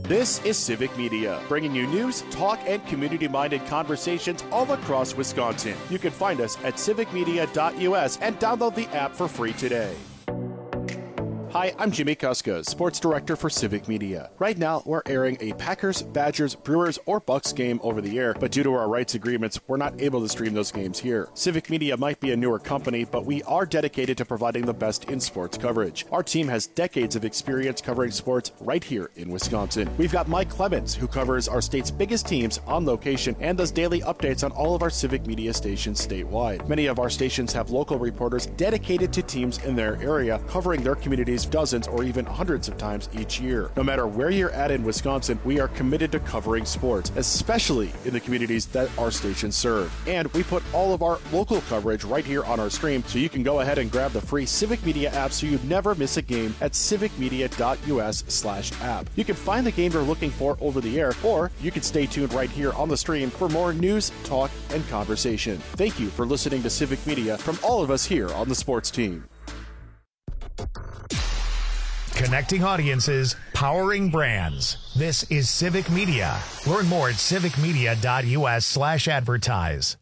This is Civic Media, bringing you news, talk, and community-minded conversations all across Wisconsin. You can find us at civicmedia.us and download the app for free today. Hi, I'm Jimmy Kuska, Sports Director for Civic Media. Right now, we're airing a Packers, Badgers, Brewers, or Bucks game over the air, but due to our rights agreements, we're not able to stream those games here. Civic Media might be a newer company, but we are dedicated to providing the best in sports coverage. Our team has decades of experience covering sports right here in Wisconsin. We've got Mike Clemens, who covers our state's biggest teams on location and does daily updates on all of our Civic Media stations statewide. Many of our stations have local reporters dedicated to teams in their area, covering their communities dozens or even hundreds of times each year. No matter where you're at in Wisconsin, we are committed to covering sports, especially in the communities that our stations serve. And we put all of our local coverage right here on our stream, so you can go ahead and grab the free Civic Media app so you never miss a game at civicmedia.us/app. You can find the game you're looking for over the air, or you can stay tuned right here on the stream for more news, talk, and conversation. Thank you for listening to Civic Media from all of us here on the sports team. Connecting audiences, powering brands. This is Civic Media. Learn more at civicmedia.us/advertise.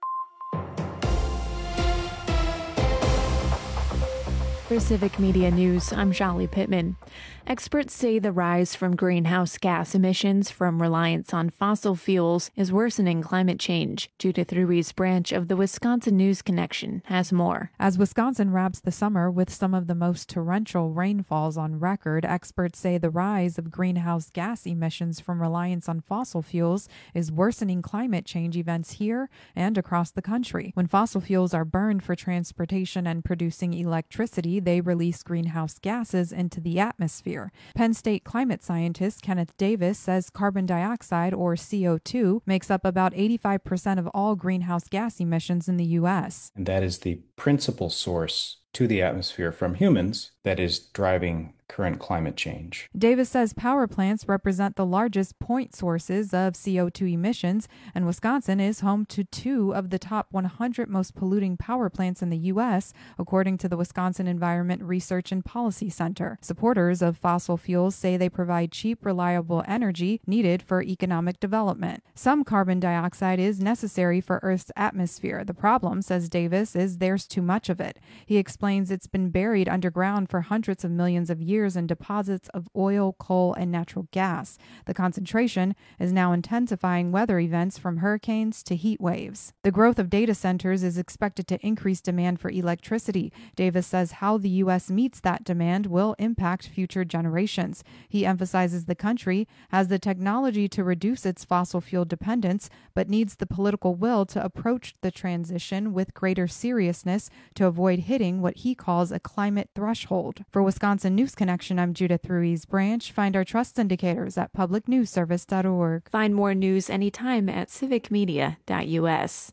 For Civic Media News, I'm Shali Pittman. Experts say the rise from greenhouse gas emissions from reliance on fossil fuels is worsening climate change. Judah Thrui's branch of the Wisconsin News Connection has more. As Wisconsin wraps the summer with some of the most torrential rainfalls on record, experts say the rise of greenhouse gas emissions from reliance on fossil fuels is worsening climate change events here and across the country. When fossil fuels are burned for transportation and producing electricity, they release greenhouse gases into the atmosphere. Penn State climate scientist Kenneth Davis says carbon dioxide, or CO2, makes up about 85% of all greenhouse gas emissions in the U.S. And that is the principal source to the atmosphere from humans that is driving current climate change. Davis says power plants represent the largest point sources of CO2 emissions, and Wisconsin is home to 2 of the top 100 most polluting power plants in the U.S., according to the Wisconsin Environment Research and Policy Center. Supporters of fossil fuels say they provide cheap, reliable energy needed for economic development. Some carbon dioxide is necessary for Earth's atmosphere. The problem, says Davis, is there's too much of it. He explains it's been buried underground for hundreds of millions of years in deposits of oil, coal, and natural gas. The concentration is now intensifying weather events from hurricanes to heat waves. The growth of data centers is expected to increase demand for electricity. Davis says how the U.S. meets that demand will impact future generations. He emphasizes the country has the technology to reduce its fossil fuel dependence, but needs the political will to approach the transition with greater seriousness to avoid hitting what he calls a climate threshold. For Wisconsin News Connection, I'm Judah Thrui's branch. Find our trust indicators at publicnewsservice.org. Find more news anytime at civicmedia.us.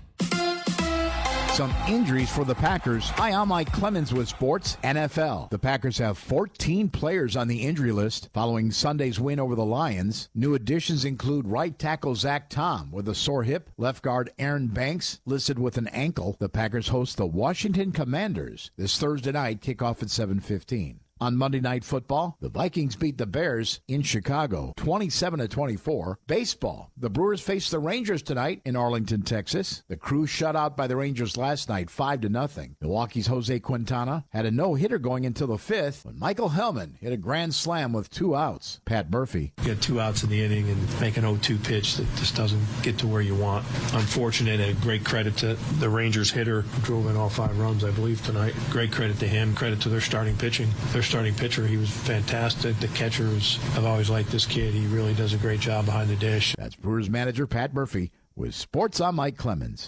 Some injuries for the Packers. Hi, I'm Mike Clemens with Sports NFL. The Packers have 14 players on the injury list following Sunday's win over the Lions. New additions include right tackle Zach Tom with a sore hip, left guard Aaron Banks listed with an ankle. The Packers host the Washington Commanders this Thursday night, kickoff at 7:15. On Monday Night Football, the Vikings beat the Bears in Chicago, 27-24. Baseball, the Brewers face the Rangers tonight in Arlington, Texas. The Crew shut out by the Rangers last night, 5-0. Milwaukee's Jose Quintana had a no-hitter going until the 5th when Michael Hellman hit a grand slam with 2 outs. Pat Murphy. You get 2 outs in the inning and make an 0-2 pitch that just doesn't get to where you want. Unfortunate, a great credit to the Rangers hitter who drove in all 5 runs, I believe, tonight. Great credit to him, credit to their starting pitching. Their starting pitcher, he was fantastic. The catchers, I've always liked this kid. He really does a great job behind the dish. That's Brewers manager Pat Murphy with Sports. I'm Mike Clemens.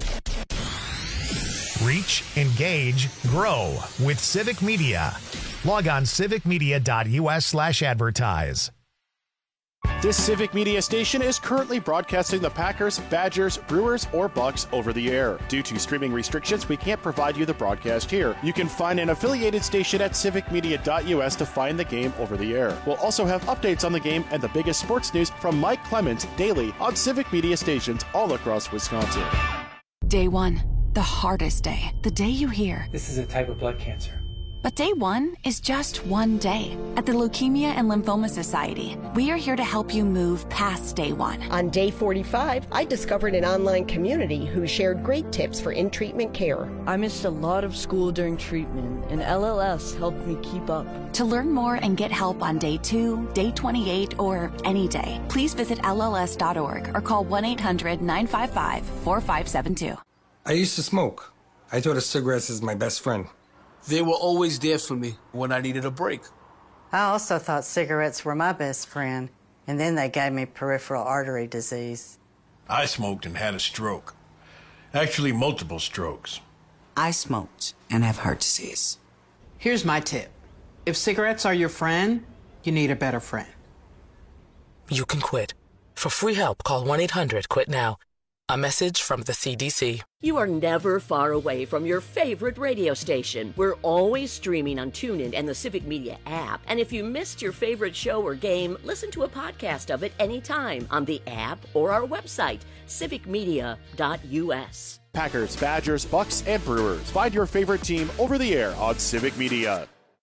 Reach, engage, grow with Civic Media. Log on civicmedia.us/advertise. This Civic Media station is currently broadcasting the Packers, Badgers, Brewers, or Bucks over the air. Due to streaming restrictions, we can't provide you the broadcast here. You can find an affiliated station at civicmedia.us to find the game over the air. We'll also have updates on the game and the biggest sports news from Mike Clemens daily on Civic Media stations all across Wisconsin. Day 1, the hardest day. The day you hear, "This is a type of blood cancer. But day one is just one day. At the Leukemia and Lymphoma Society, we are here to help you move past day one. On day 45, I discovered an online community who shared great tips for in-treatment care. I missed a lot of school during treatment, and LLS helped me keep up. To learn more and get help on day 2, day 28, or any day, please visit LLS.org or call 1-800-955-4572. I used to smoke. I thought of cigarettes as my best friend. They were always there for me when I needed a break. I also thought cigarettes were my best friend, and then they gave me peripheral artery disease. I smoked and had a stroke. Actually, multiple strokes. I smoked and have heart disease. Here's my tip. If cigarettes are your friend, you need a better friend. You can quit. For free help, call 1-800-QUIT-NOW. A message from the CDC. You are never far away from your favorite radio station. We're always streaming on TuneIn and the Civic Media app. And if you missed your favorite show or game, listen to a podcast of it anytime on the app or our website, civicmedia.us. Packers, Badgers, Bucks, and Brewers. Find your favorite team over the air on Civic Media.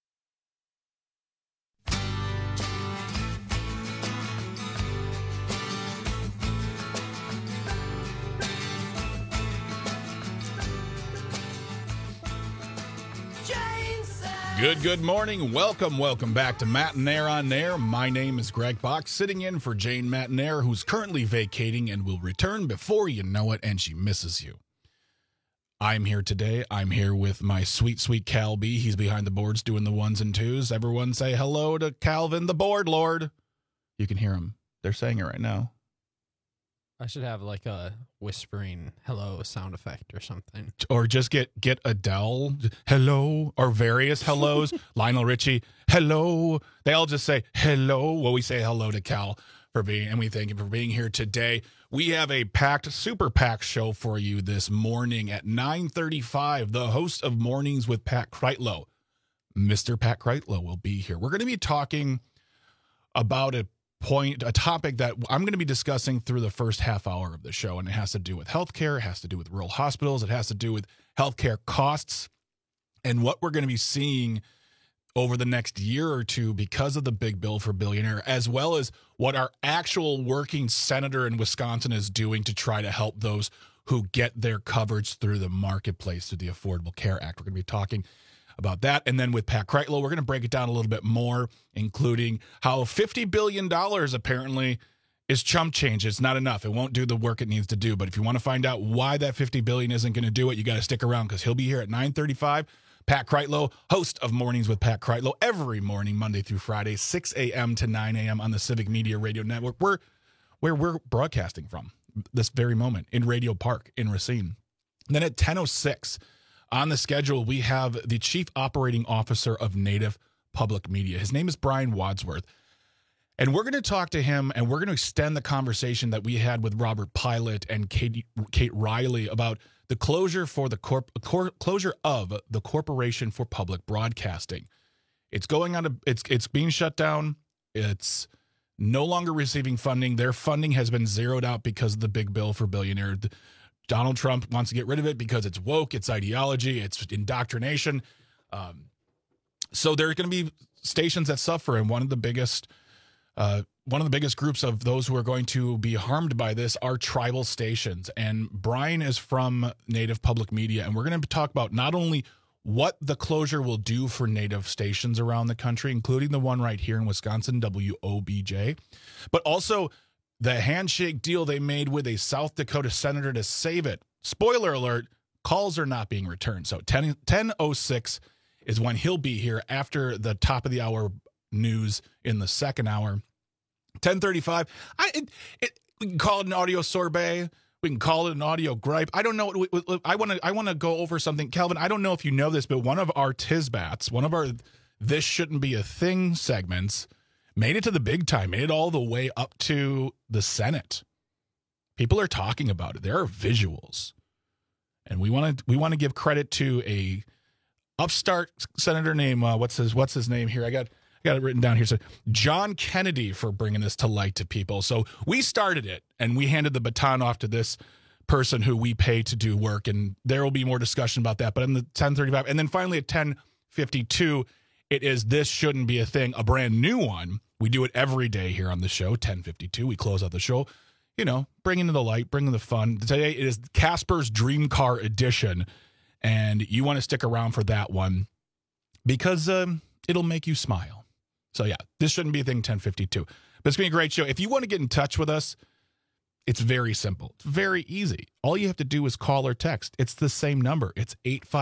Good morning. Welcome back to Matt and Nair on Nair. My name is Greg Bach, sitting in for Jane Matt Nair, who's currently vacating and will return before you know it, and she misses you. I'm here today. I'm here with my sweet Cal B. He's behind the boards doing the ones and twos. Everyone say hello to Calvin, the board lord. You can hear him. They're saying it right now. I should have like a whispering hello sound effect or something. Or just get Adele, hello, or various hellos. Lionel Richie, hello. They all just say hello. Well, we say hello to Cal for being, and we thank him for being here today. We have a super packed show for you this morning at 9:35. The host of Mornings with Pat Kreitlow, Mr. Pat Kreitlow, will be here. We're going to be talking about a topic that I'm going to be discussing through the first half hour of the show, and it has to do with healthcare, it has to do with rural hospitals, it has to do with healthcare costs, and what we're going to be seeing over the next year or two because of the big bill for billionaire, as well as what our actual working senator in Wisconsin is doing to try to help those who get their coverage through the marketplace, through the Affordable Care Act. We're going to be talking about that. And then with Pat Kreitlow, we're going to break it down a little bit more, including how $50 billion apparently is chump change. It's not enough. It won't do the work it needs to do. But if you want to find out why that $50 billion isn't going to do it, you got to stick around because he'll be here at 9:35. Pat Kreitlow, host of Mornings with Pat Kreitlow, every morning, Monday through Friday, 6 a.m. to 9 a.m. on the Civic Media Radio Network, where we're broadcasting from this very moment in Radio Park in Racine. And then at 10:06, on the schedule, we have the Chief Operating Officer of Native Public Media. His name is Brian Wadsworth. And we're going to talk to him, and we're going to extend the conversation that we had with Robert Pilot and Kate Riley about the closure for the closure of the Corporation for Public Broadcasting. It's going on. It's being shut down. It's no longer receiving funding. Their funding has been zeroed out because of the big bill for billionaire. Donald Trump wants to get rid of it because it's woke, it's ideology, it's indoctrination. So there are going to be stations that suffer, and one of the biggest groups of those who are going to be harmed by this are tribal stations. And Brian is from Native Public Media, and we're going to talk about not only what the closure will do for Native stations around the country, including the one right here in Wisconsin, WOBJ, but also the handshake deal they made with a South Dakota senator to save it. Spoiler alert, calls are not being returned. So 10:06 is when he'll be here after the top of the hour news in the second hour. 10:35, we can call it an audio sorbet. We can call it an audio gripe. I don't know. I want to go over something. Calvin, I don't know if you know this, but one of our Tisbats, one of our This Shouldn't Be a Thing segments, made it to the big time, made it all the way up to the Senate. People are talking about it. There are visuals. And we want to give credit to a upstart senator named what's his name here? I got it written down here. So John Kennedy for bringing this to light to people. So we started it and we handed the baton off to this person who we pay to do work, and there will be more discussion about that. But in the 10:35 and then finally at 10:50 1052. It is This Shouldn't Be a Thing, a brand new one. We do it every day here on the show, 1052. We close out the show, bringing the light, bringing the fun. Today it is Casper's Dream Car Edition, and you want to stick around for that one because it'll make you smile. So, yeah, This Shouldn't Be a Thing, 1052. But it's going to be a great show. If you want to get in touch with us, it's very simple. It's very easy. All you have to do is call or text. It's the same number. It's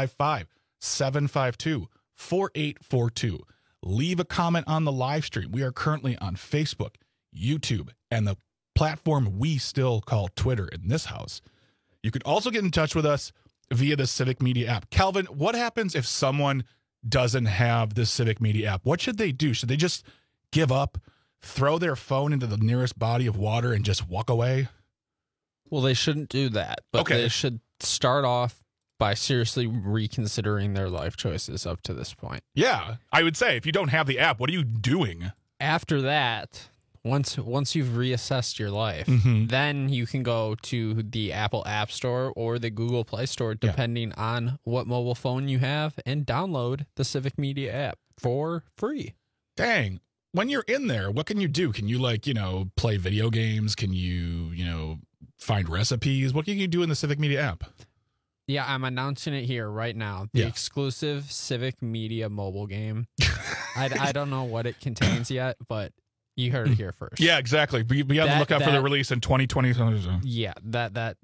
855-752-4842. Leave a comment on the live stream. We are currently on Facebook, YouTube, and the platform we still call Twitter in this house. You could also get in touch with us via the Civic Media app. Calvin, what happens if someone doesn't have the Civic Media app? What should they do? Should they just give up, throw their phone into the nearest body of water, and just walk away? Well, they shouldn't do that, but they should start off by seriously reconsidering their life choices up to this point. Yeah, I would say if you don't have the app, what are you doing? After that, once you've reassessed your life, then you can go to the Apple App Store or the Google Play Store, depending on what mobile phone you have, and download the Civic Media app for free. Dang. When you're in there, what can you do? Can you play video games? Can you, find recipes? What can you do in the Civic Media app? Yeah, I'm announcing it here right now. The exclusive Civic Media mobile game. I don't know what it contains yet, but you heard it here first. Yeah, exactly. Be on the lookout for the release in 2020. Yeah, that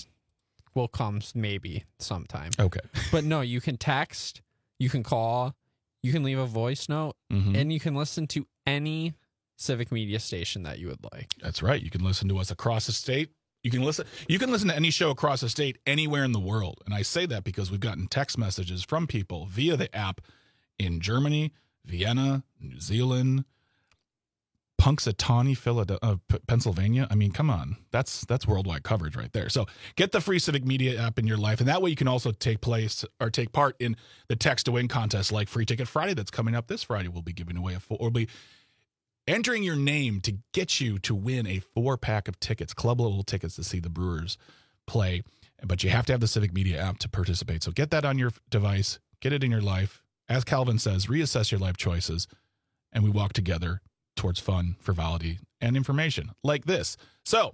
will come maybe sometime. Okay. But no, you can text, you can call, you can leave a voice note, and you can listen to any Civic Media station that you would like. That's right. You can listen to us across the state. You can listen to any show across the state anywhere in the world. And I say that because we've gotten text messages from people via the app in Germany, Vienna, New Zealand, Punxsutawney, Pennsylvania. I mean, come on. That's worldwide coverage right there. So get the free Civic Media app in your life. And that way you can also take part in the Text to Win contest like Free Ticket Friday that's coming up this Friday. We'll be giving away we'll be entering your name to get you to win a 4-pack of tickets, club level tickets to see the Brewers play. But you have to have the Civic Media app to participate. So get that on your device, get it in your life. As Calvin says, reassess your life choices, and we walk together towards fun, frivolity, and information like this. So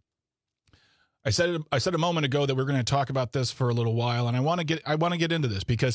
I said a moment ago that we're going to talk about this for a little while, and I want to get into this because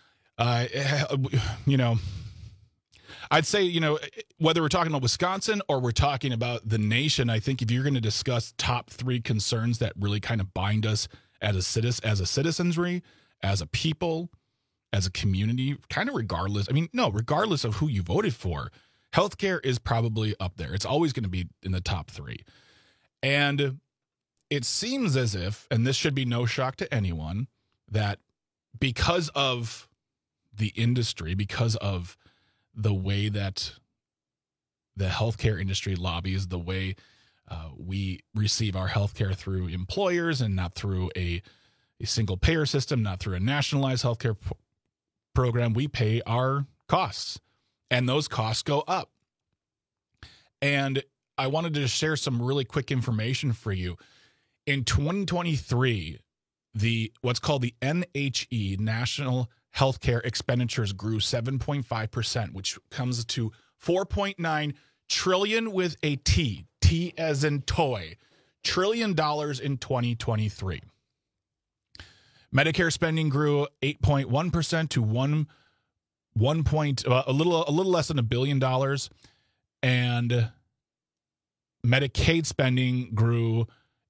I'd say, whether we're talking about Wisconsin or we're talking about the nation, I think if you're going to discuss top 3 concerns that really kind of bind us as a citizenry, as a people, as a community, kind of regardless of who you voted for, healthcare is probably up there. It's always going to be in the top 3. And it seems as if, and this should be no shock to anyone, that because of the industry, because of the way that the healthcare industry lobbies, the way we receive our healthcare through employers and not through a single payer system, not through a nationalized healthcare program, we pay our costs, and those costs go up. And I wanted to share some really quick information for you. In 2023, what's called the NHE, National Healthcare Expenditures, grew 7.5%, which comes to $4.9 trillion with a T as in toy, $1 trillion in 2023. Medicare spending grew 8.1% to a little less than $1 billion, and Medicaid spending grew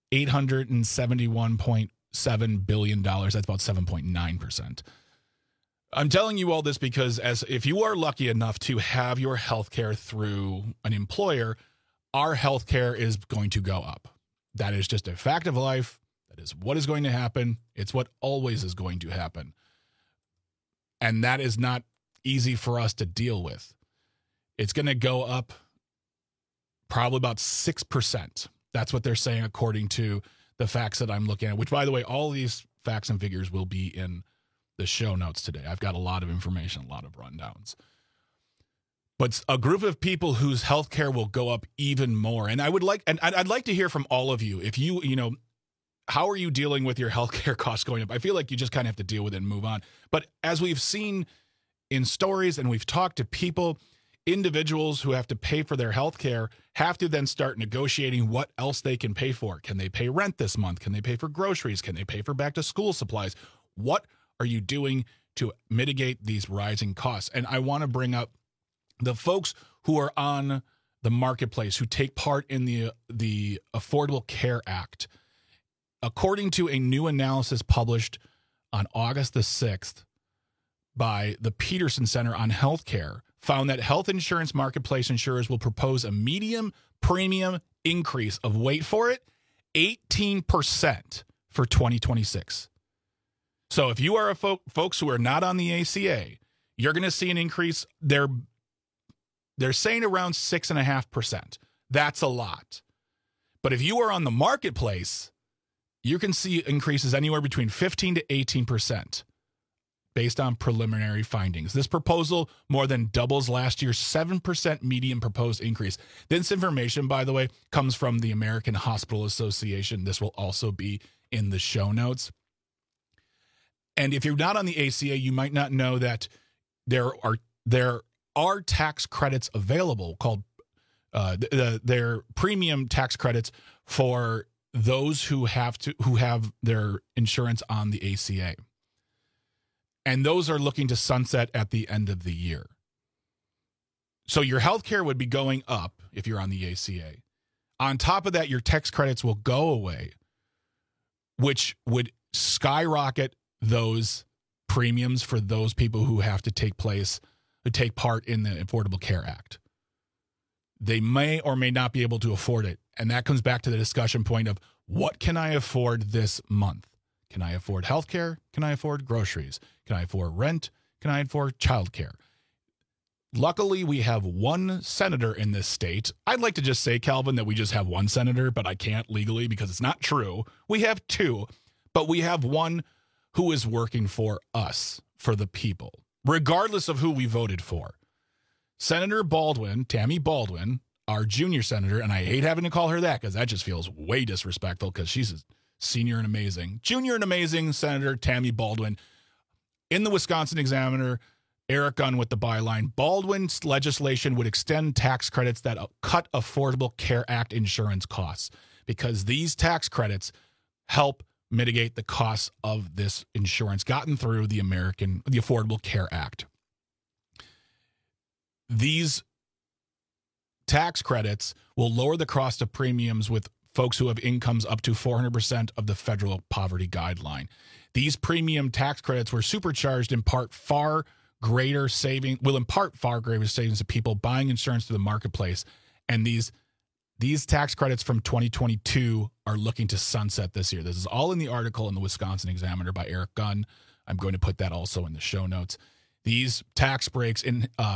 $871.7 billion. That's about 7.9%. I'm telling you all this because if you are lucky enough to have your health care through an employer, our health care is going to go up. That is just a fact of life. That is what is going to happen. It's what always is going to happen. And that is not easy for us to deal with. It's going to go up probably about 6%. That's what they're saying according to the facts that I'm looking at, which, by the way, all these facts and figures will be in the show notes today. I've got a lot of information, a lot of rundowns. But a group of people whose health care will go up even more. And I'd like to hear from all of you. If you how are you dealing with your health care costs going up? I feel like you just kind of have to deal with it and move on. But as we've seen in stories, and we've talked to people, individuals who have to pay for their health care have to then start negotiating what else they can pay for. Can they pay rent this month? Can they pay for groceries? Can they pay for back to school supplies? What are you doing to mitigate these rising costs? And I want to bring up the folks who are on the marketplace, who take part in the Affordable Care Act. According to a new analysis published on August the 6th by the Peterson Center on Healthcare, found that health insurance marketplace insurers will propose a medium premium increase of, wait for it, 18% for 2026. So if you are folks who are not on the ACA, you're going to see an increase. They're saying around 6.5%. That's a lot. But if you are on the marketplace, you can see increases anywhere between 15 to 18%. Based on preliminary findings. This proposal more than doubles last year's 7% median proposed increase. This information, by the way, comes from the American Hospital Association. This will also be in the show notes. And if you're not on the ACA, you might not know that there are tax credits available called their premium tax credits for those who have their insurance on the ACA. And those are looking to sunset at the end of the year. So your health care would be going up if you're on the ACA. On top of that, your tax credits will go away, which would skyrocket those premiums for those people who have to take part in the Affordable Care Act. They may or may not be able to afford it. And that comes back to the discussion point of, what can I afford this month? Can I afford health care? Can I afford groceries? Can I afford rent? Can I afford childcare? Luckily, we have one senator in this state. I'd like to just say, Calvin, that we just have one senator, but I can't legally because it's not true. We have two, but we have one who is working for us, for the people, regardless of who we voted for. Senator Baldwin, Tammy Baldwin, our junior senator, and I hate having to call her that because that just feels way disrespectful because she's a senior and amazing. Junior and amazing Senator Tammy Baldwin. In the Wisconsin Examiner, Eric Gunn with the byline, Baldwin's legislation would extend tax credits that cut Affordable Care Act insurance costs because these tax credits help mitigate the costs of this insurance gotten through the Affordable Care Act. These tax credits will lower the cost of premiums with folks who have incomes up to 400% of the federal poverty guideline. These premium tax credits were supercharged in part far greater savings to people buying insurance through the marketplace. And these tax credits from 2022 are looking to sunset this year. This is all in the article in the Wisconsin Examiner by Eric Gunn. I'm going to put that also in the show notes. These tax breaks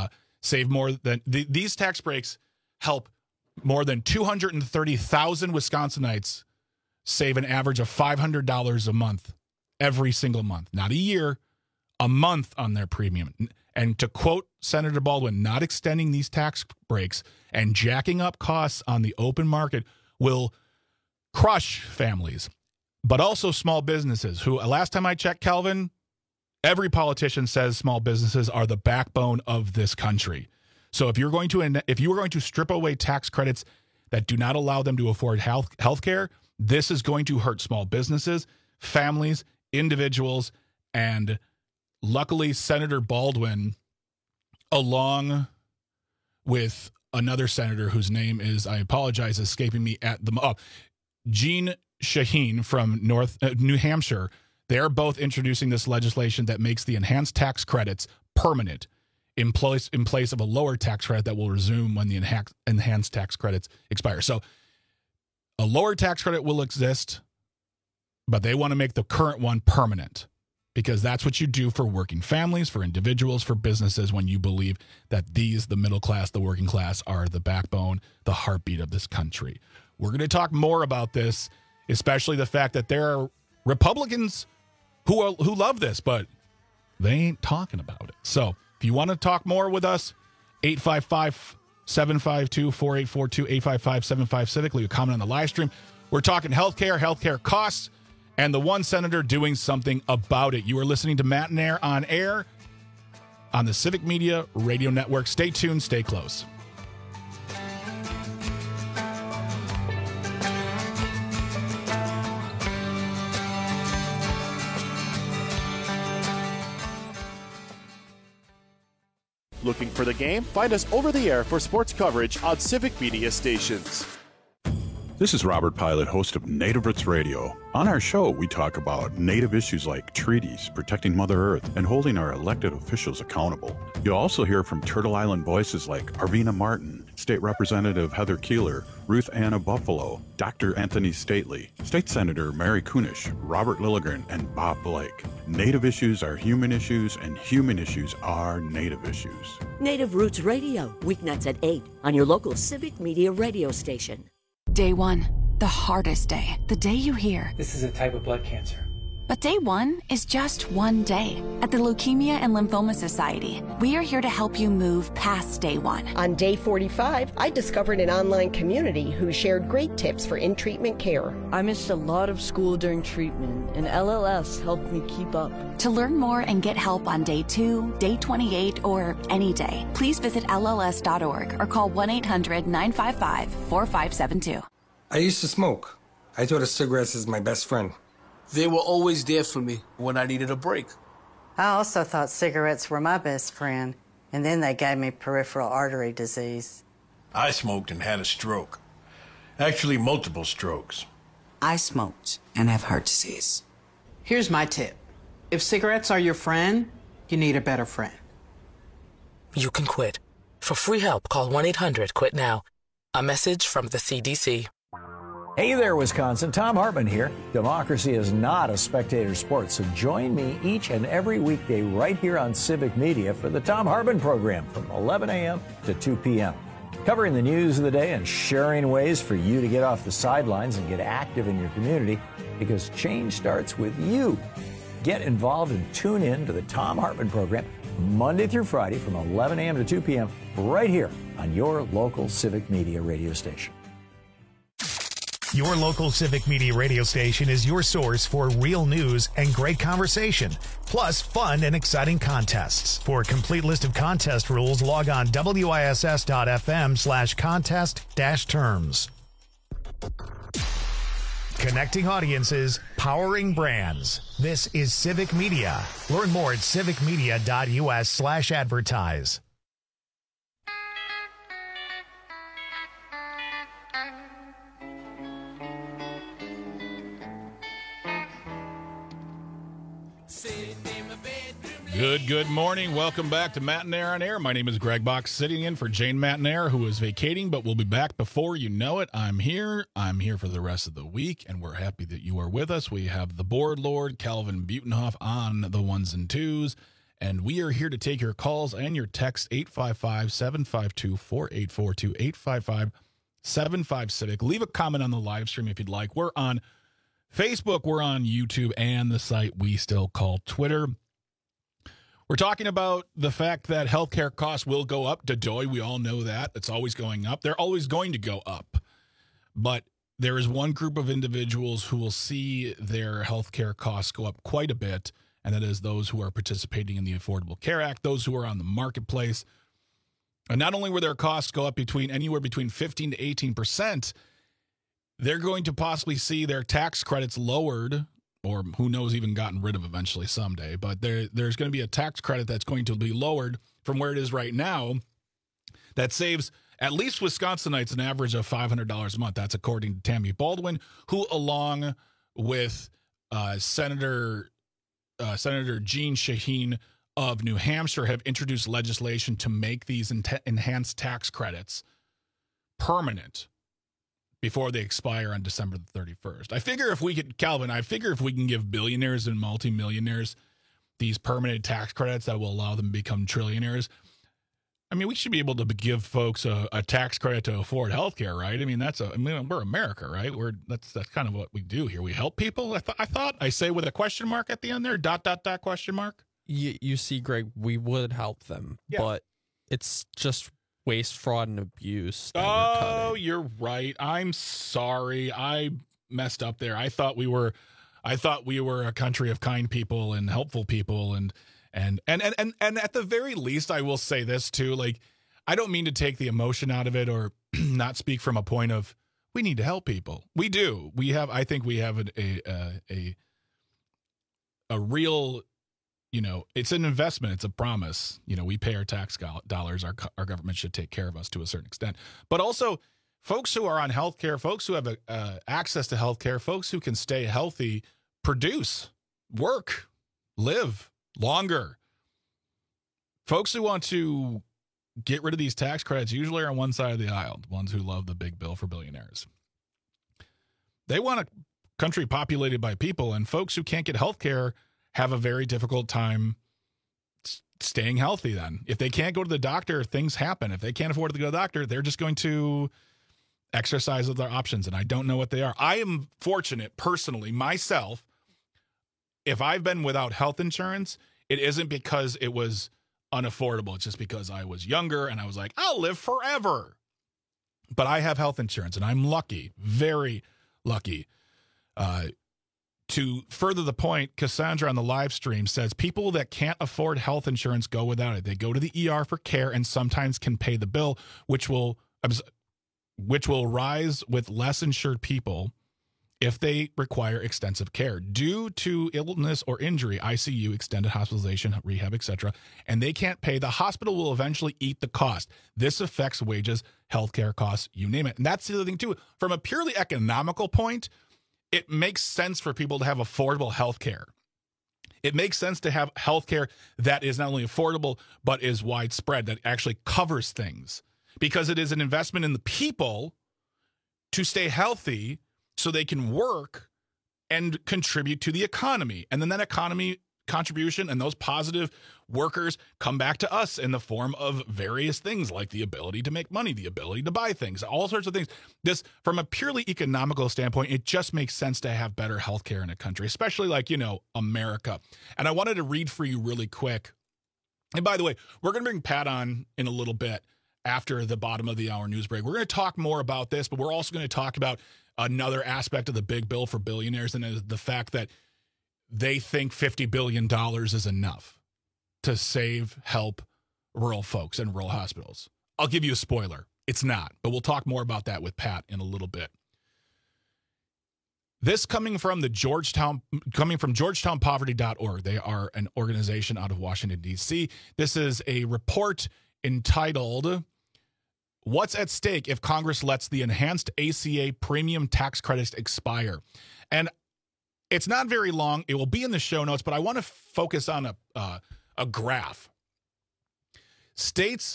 these tax breaks help more than 230,000 Wisconsinites save an average of $500 a month every single month. Not a year, a month on their premium. And to quote Senator Baldwin, not extending these tax breaks and jacking up costs on the open market will crush families, but also small businesses who, last time I checked, Calvin, every politician says small businesses are the backbone of this country. So if you were going to strip away tax credits that do not allow them to afford health care, this is going to hurt small businesses, families, individuals, and luckily Senator Baldwin, along with another senator whose name is, I apologize, escaping me at the Jeanne Shaheen from New Hampshire, they're both introducing this legislation that makes the enhanced tax credits permanent in place of a lower tax credit that will resume when the enhanced tax credits expire. So a lower tax credit will exist, but they want to make the current one permanent because that's what you do for working families, for individuals, for businesses when you believe that the middle class, the working class, are the backbone, the heartbeat of this country. We're going to talk more about this, especially the fact that there are Republicans who love this, but they ain't talking about it. So if you want to talk more with us, 855-752-4842, 855-75-CIVIC. Leave a comment on the live stream. We're talking healthcare costs, and the one senator doing something about it. You are listening to Matt and Air on air. on the Civic Media Radio Network. Stay tuned, stay close. Looking for the game? Find us over the air for sports coverage on Civic Media stations. This is Robert Pilot, host of Native Roots Radio. On our show, we talk about Native issues like treaties, protecting Mother Earth, and holding our elected officials accountable. You'll also hear from Turtle Island voices like Arvina Martin, State Representative Heather Keeler, Ruth Anna Buffalo, Dr. Anthony Stately, State Senator Mary Kunish, Robert Lilligren, and Bob Blake. Native issues are human issues, and human issues are Native issues. Native Roots Radio, weeknights at 8 on your local Civic Media radio station. Day one, the hardest day. The day you hear, "This is a type of blood cancer." But day one is just one day. At the Leukemia and Lymphoma Society, we are here to help you move past day one. On day 45, I discovered an online community who shared great tips for in-treatment care. I missed a lot of school during treatment, and LLS helped me keep up. To learn more and get help on day 2, day 28, or any day, please visit LLS.org or call 1-800-955-4572. I used to smoke. I thought of cigarettes as my best friend. They were always there for me when I needed a break. I also thought cigarettes were my best friend, and then they gave me peripheral artery disease. I smoked and had a stroke. Actually, multiple strokes. I smoked and have heart disease. Here's my tip. If cigarettes are your friend, you need a better friend. You can quit. For free help, call 1-800-QUIT-NOW. A message from the CDC. Hey there, Wisconsin. Tom Hartman here. Democracy is not a spectator sport, so join me each and every weekday right here on Civic Media for the Tom Hartman program from 11 a.m. to 2 p.m. Covering the news of the day and sharing ways for you to get off the sidelines and get active in your community, because change starts with you. Get involved and tune in to the Tom Hartman program Monday through Friday from 11 a.m. to 2 p.m. right here on your local Civic Media radio station. Your local Civic Media radio station is your source for real news and great conversation, plus fun and exciting contests. For a complete list of contest rules, log on wiss.fm/contest-terms. Connecting audiences, powering brands. This is Civic Media. Learn more at civicmedia.us/advertise. Good morning. Welcome back to Matt and Air on Air. My name is Greg Box, sitting in for Jane Matt and Air, who is vacating, but we'll be back before you know it. I'm here for the rest of the week, and we're happy that you are with us. We have the board lord, Calvin Butenhoff, on the ones and twos, and we are here to take your calls and your text, 855-752-4842, 855-75-CIVIC. Leave a comment on the live stream if you'd like. We're on Facebook, we're on YouTube, and the site we still call Twitter. We're talking about the fact that healthcare costs will go up. Dodoy, we all know that. It's always going up. They're always going to go up. But there is one group of individuals who will see their healthcare costs go up quite a bit, and that is those who are participating in the Affordable Care Act, those who are on the marketplace. And not only will their costs go up anywhere between 15 to 18%, they're going to possibly see their tax credits lowered, or who knows, even gotten rid of eventually someday. But there's going to be a tax credit that's going to be lowered from where it is right now that saves at least Wisconsinites an average of $500 a month. That's according to Tammy Baldwin, who, along with Senator Jeanne Shaheen of New Hampshire, have introduced legislation to make these enhanced tax credits permanent before they expire on December the 31st. I figure if we can give billionaires and multimillionaires these permanent tax credits that will allow them to become trillionaires, I mean, we should be able to give folks a tax credit to afford healthcare, right? I mean, we're America, right? That's kind of what we do here. We help people. I say with a question mark at the end there, ... question mark. You see, Greg, we would help them, but it's just waste, fraud, and abuse. Oh, you're right. I'm sorry. I messed up there. I thought we were a country of kind people and helpful people, and And at the very least, I will say this too, like, I don't mean to take the emotion out of it or not speak from a point of we need to help people. We do. I think we have a real, it's an investment. It's a promise. We pay our tax dollars. Our government should take care of us to a certain extent. But also, folks who are on healthcare, folks who have access to healthcare, folks who can stay healthy, produce, work, live longer. Folks who want to get rid of these tax credits usually are on one side of the aisle, the ones who love the big bill for billionaires. They want a country populated by people, and folks who can't get health care have a very difficult time staying healthy then. If they can't go to the doctor, things happen. If they can't afford to go to the doctor, they're just going to exercise their options, and I don't know what they are. I am fortunate, personally, myself, if I've been without health insurance, it isn't because it was unaffordable. It's just because I was younger and I was like, I'll live forever. But I have health insurance, and I'm lucky, very lucky. To further the point, Cassandra on the live stream says people that can't afford health insurance go without it. They go to the ER for care and sometimes can pay the bill, which will rise with less insured people if they require extensive care due to illness or injury, ICU, extended hospitalization, rehab, etc., and they can't pay. The hospital will eventually eat the cost. This affects wages, healthcare costs, you name it. And that's the other thing, too. From a purely economical point, it makes sense for people to have affordable healthcare. It makes sense to have healthcare that is not only affordable, but is widespread, that actually covers things, because it is an investment in the people to stay healthy so they can work and contribute to the economy. And then that economy contribution and those positive workers come back to us in the form of various things like the ability to make money, the ability to buy things, all sorts of things. This, from a purely economical standpoint, it just makes sense to have better healthcare in a country, especially like, America. And I wanted to read for you really quick. And by the way, we're going to bring Pat on in a little bit after the bottom of the hour news break. We're going to talk more about this, but we're also going to talk about another aspect of the big bill for billionaires, and the fact that they think $50 billion is enough to help rural folks and rural hospitals. I'll give you a spoiler. It's not, but we'll talk more about that with Pat in a little bit. This coming from GeorgetownPoverty.org. They are an organization out of Washington, D.C. This is a report entitled "What's at Stake If Congress Lets the Enhanced ACA Premium Tax Credits Expire?" And it's not very long. It will be in the show notes, but I want to focus on a graph. States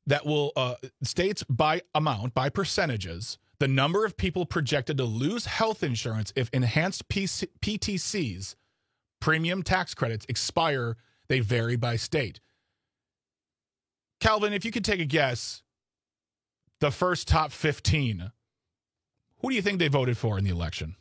by amount, by percentages, the number of people projected to lose health insurance if enhanced PTCs, premium tax credits, expire. They vary by state. Calvin, if you could take a guess, the first top 15, who do you think they voted for in the election?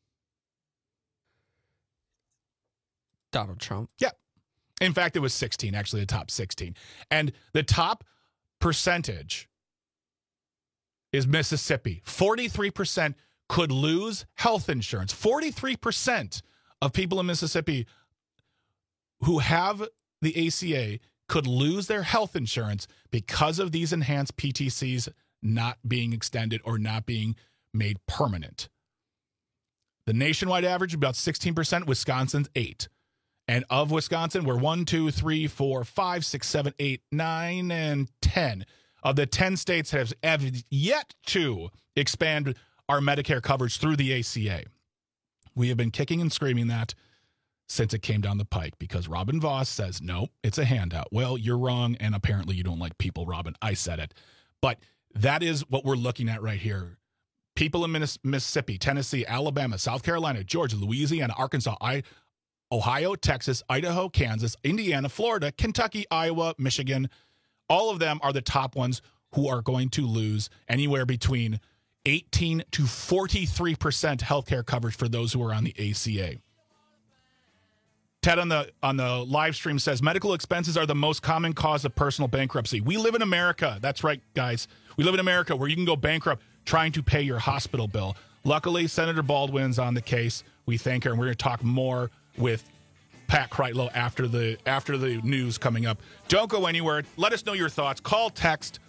Donald Trump. Yeah. In fact, it was 16, actually, the top 16. And the top percentage is Mississippi. 43% could lose health insurance. 43% of people in Mississippi who have the ACA could lose their health insurance because of these enhanced PTCs not being extended or not being made permanent. The nationwide average is about 16%. Wisconsin's 8%. And of Wisconsin, we're 1, 2, 3, 4, 5, 6, 7, 8, 9, and 10. Of the 10 states have yet to expand our Medicare coverage through the ACA. We have been kicking and screaming that since it came down the pike, because Robin Voss says, no, it's a handout. Well, you're wrong, and apparently you don't like people, Robin. I said it. But that is what we're looking at right here. People in Mississippi, Tennessee, Alabama, South Carolina, Georgia, Louisiana, Arkansas, Ohio, Texas, Idaho, Kansas, Indiana, Florida, Kentucky, Iowa, Michigan, all of them are the top ones who are going to lose anywhere between 18 to 43% healthcare coverage for those who are on the ACA. Ted on the live stream says medical expenses are the most common cause of personal bankruptcy. We live in America. That's right, guys. We live in America where you can go bankrupt trying to pay your hospital bill. Luckily, Senator Baldwin's on the case. We thank her, and we're going to talk more with Pat Kreitlow after the news coming up. Don't go anywhere. Let us know your thoughts. Call, text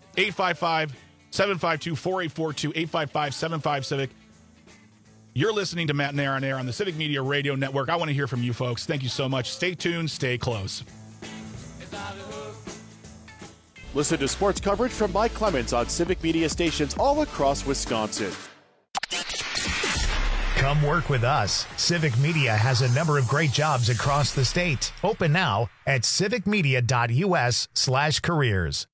855-752-4842, 855-75-CIVIC. You're listening to Matt and Aaron on Air on the Civic Media Radio Network. I want to hear from you folks. Thank you so much. Stay tuned. Stay close. Listen to sports coverage from Mike Clemens on Civic Media stations all across Wisconsin. Come work with us. Civic Media has a number of great jobs across the state. Open now at civicmedia.us/careers.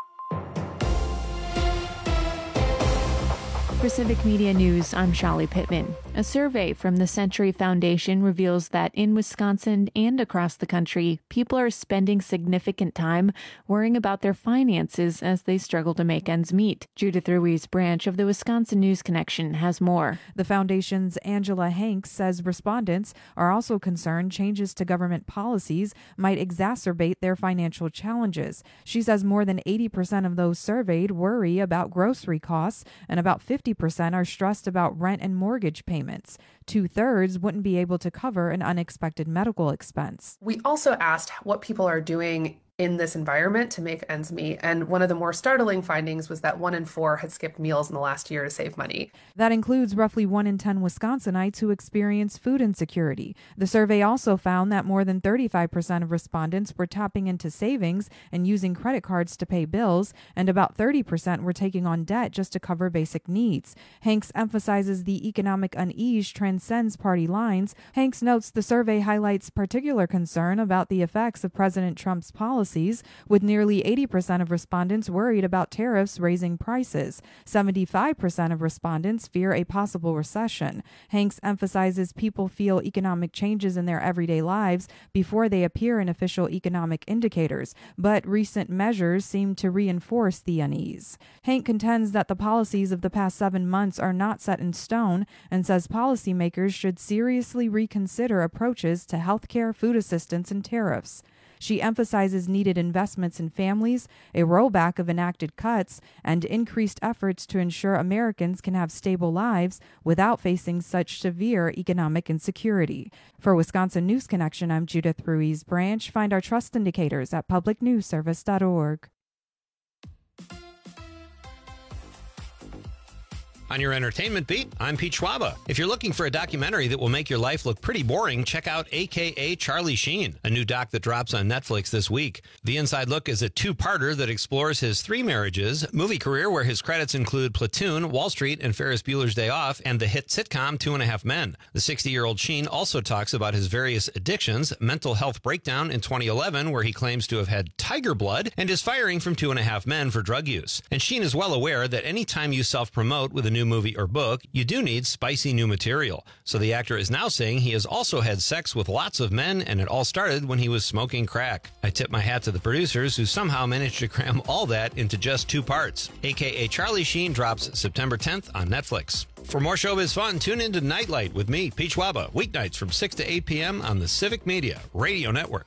For Civic Media News, I'm Shali Pittman. A survey from the Century Foundation reveals that in Wisconsin and across the country, people are spending significant time worrying about their finances as they struggle to make ends meet. Judith Ruiz branch of the Wisconsin News Connection has more. The foundation's Angela Hanks says respondents are also concerned changes to government policies might exacerbate their financial challenges. She says more than 80% of those surveyed worry about grocery costs, and about 50% are stressed about rent and mortgage payments. 2/3 wouldn't be able to cover an unexpected medical expense. We also asked what people are doing in this environment to make ends meet. And one of the more startling findings was that 1 in 4 had skipped meals in the last year to save money. That includes roughly 1 in 10 Wisconsinites who experience food insecurity. The survey also found that more than 35% of respondents were tapping into savings and using credit cards to pay bills, and about 30% were taking on debt just to cover basic needs. Hanks emphasizes the economic unease transcends party lines. Hanks notes the survey highlights particular concern about the effects of President Trump's policies, with nearly 80% of respondents worried about tariffs raising prices. 75% of respondents fear a possible recession. Hanks emphasizes people feel economic changes in their everyday lives before they appear in official economic indicators, but recent measures seem to reinforce the unease. Hank contends that the policies of the past 7 months are not set in stone and says policymakers should seriously reconsider approaches to healthcare, food assistance, and tariffs. She emphasizes needed investments in families, a rollback of enacted cuts, and increased efforts to ensure Americans can have stable lives without facing such severe economic insecurity. For Wisconsin News Connection, I'm Judith Ruiz Branch. Find our trust indicators at publicnewsservice.org. On your entertainment beat, I'm Pete Schwaba. If you're looking for a documentary that will make your life look pretty boring, check out AKA Charlie Sheen, a new doc that drops on Netflix this week. The Inside Look is a two-parter that explores his 3 marriages, movie career where his credits include Platoon, Wall Street, and Ferris Bueller's Day Off, and the hit sitcom 2.5 Men. The 60-year-old Sheen also talks about his various addictions, mental health breakdown in 2011 where he claims to have had tiger blood, and his firing from 2.5 Men for drug use. And Sheen is well aware that any time you self-promote with a new movie or book, you do need spicy new material. So the actor is now saying he has also had sex with lots of men, and it all started when he was smoking crack. I tip my hat to the producers who somehow managed to cram all that into just 2 parts. AKA Charlie Sheen drops September 10th on Netflix. For more showbiz fun, tune into Nightlight with me, Pete Schwaba, weeknights from 6 to 8 p.m. on the Civic Media Radio Network.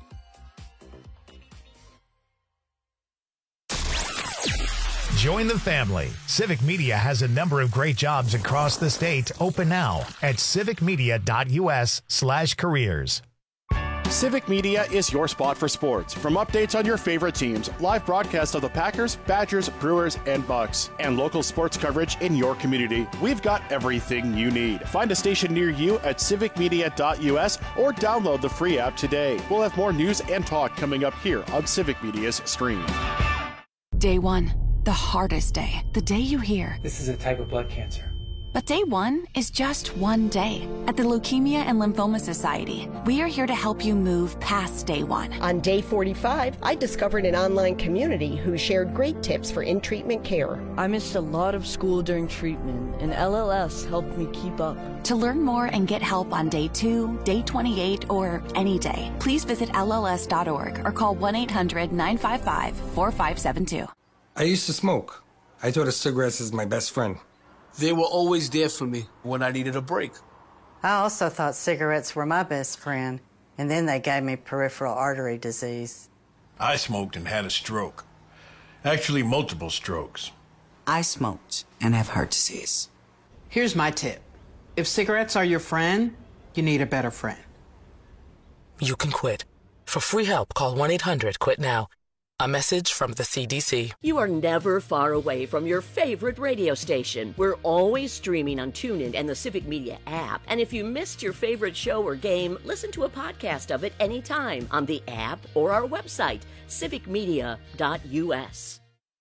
Join the family. Civic Media has a number of great jobs across the state. Open now at civicmedia.us/careers. Civic Media is your spot for sports. From updates on your favorite teams, live broadcasts of the Packers, Badgers, Brewers, and Bucks, and local sports coverage in your community, we've got everything you need. Find a station near you at civicmedia.us or download the free app today. We'll have more news and talk coming up here on Civic Media's stream. Day 1, the hardest day. The day you hear, "This is a type of blood cancer." But day 1 is just one day. At the Leukemia and Lymphoma Society, we are here to help you move past day 1. On day 45, I discovered an online community who shared great tips for in-treatment care. I missed a lot of school during treatment, and LLS helped me keep up. To learn more and get help on day 2, day 28, or any day, please visit LLS.org or call 1-800-955-4572. I used to smoke. I thought of cigarettes as my best friend. They were always there for me when I needed a break. I also thought cigarettes were my best friend, and then they gave me peripheral artery disease. I smoked and had a stroke. Actually, multiple strokes. I smoked and have heart disease. Here's my tip. If cigarettes are your friend, you need a better friend. you can quit. For free help, call 1-800-QUIT-NOW. A message from the CDC. You are never far away from your favorite radio station. We're always streaming on TuneIn and the Civic Media app. And if you missed your favorite show or game, listen to a podcast of it anytime on the app or our website, civicmedia.us.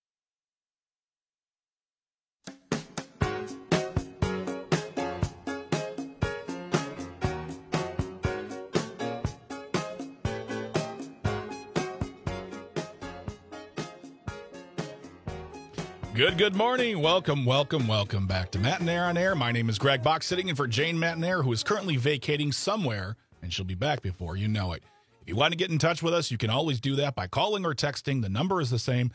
Good morning. Welcome back to Matt and Air on Air. My name is Greg Bach, sitting in for Jane Matt-and-Air, who is currently vacating somewhere, and she'll be back before you know it. If you want to get in touch with us, you can always do that by calling or texting. The number is the same,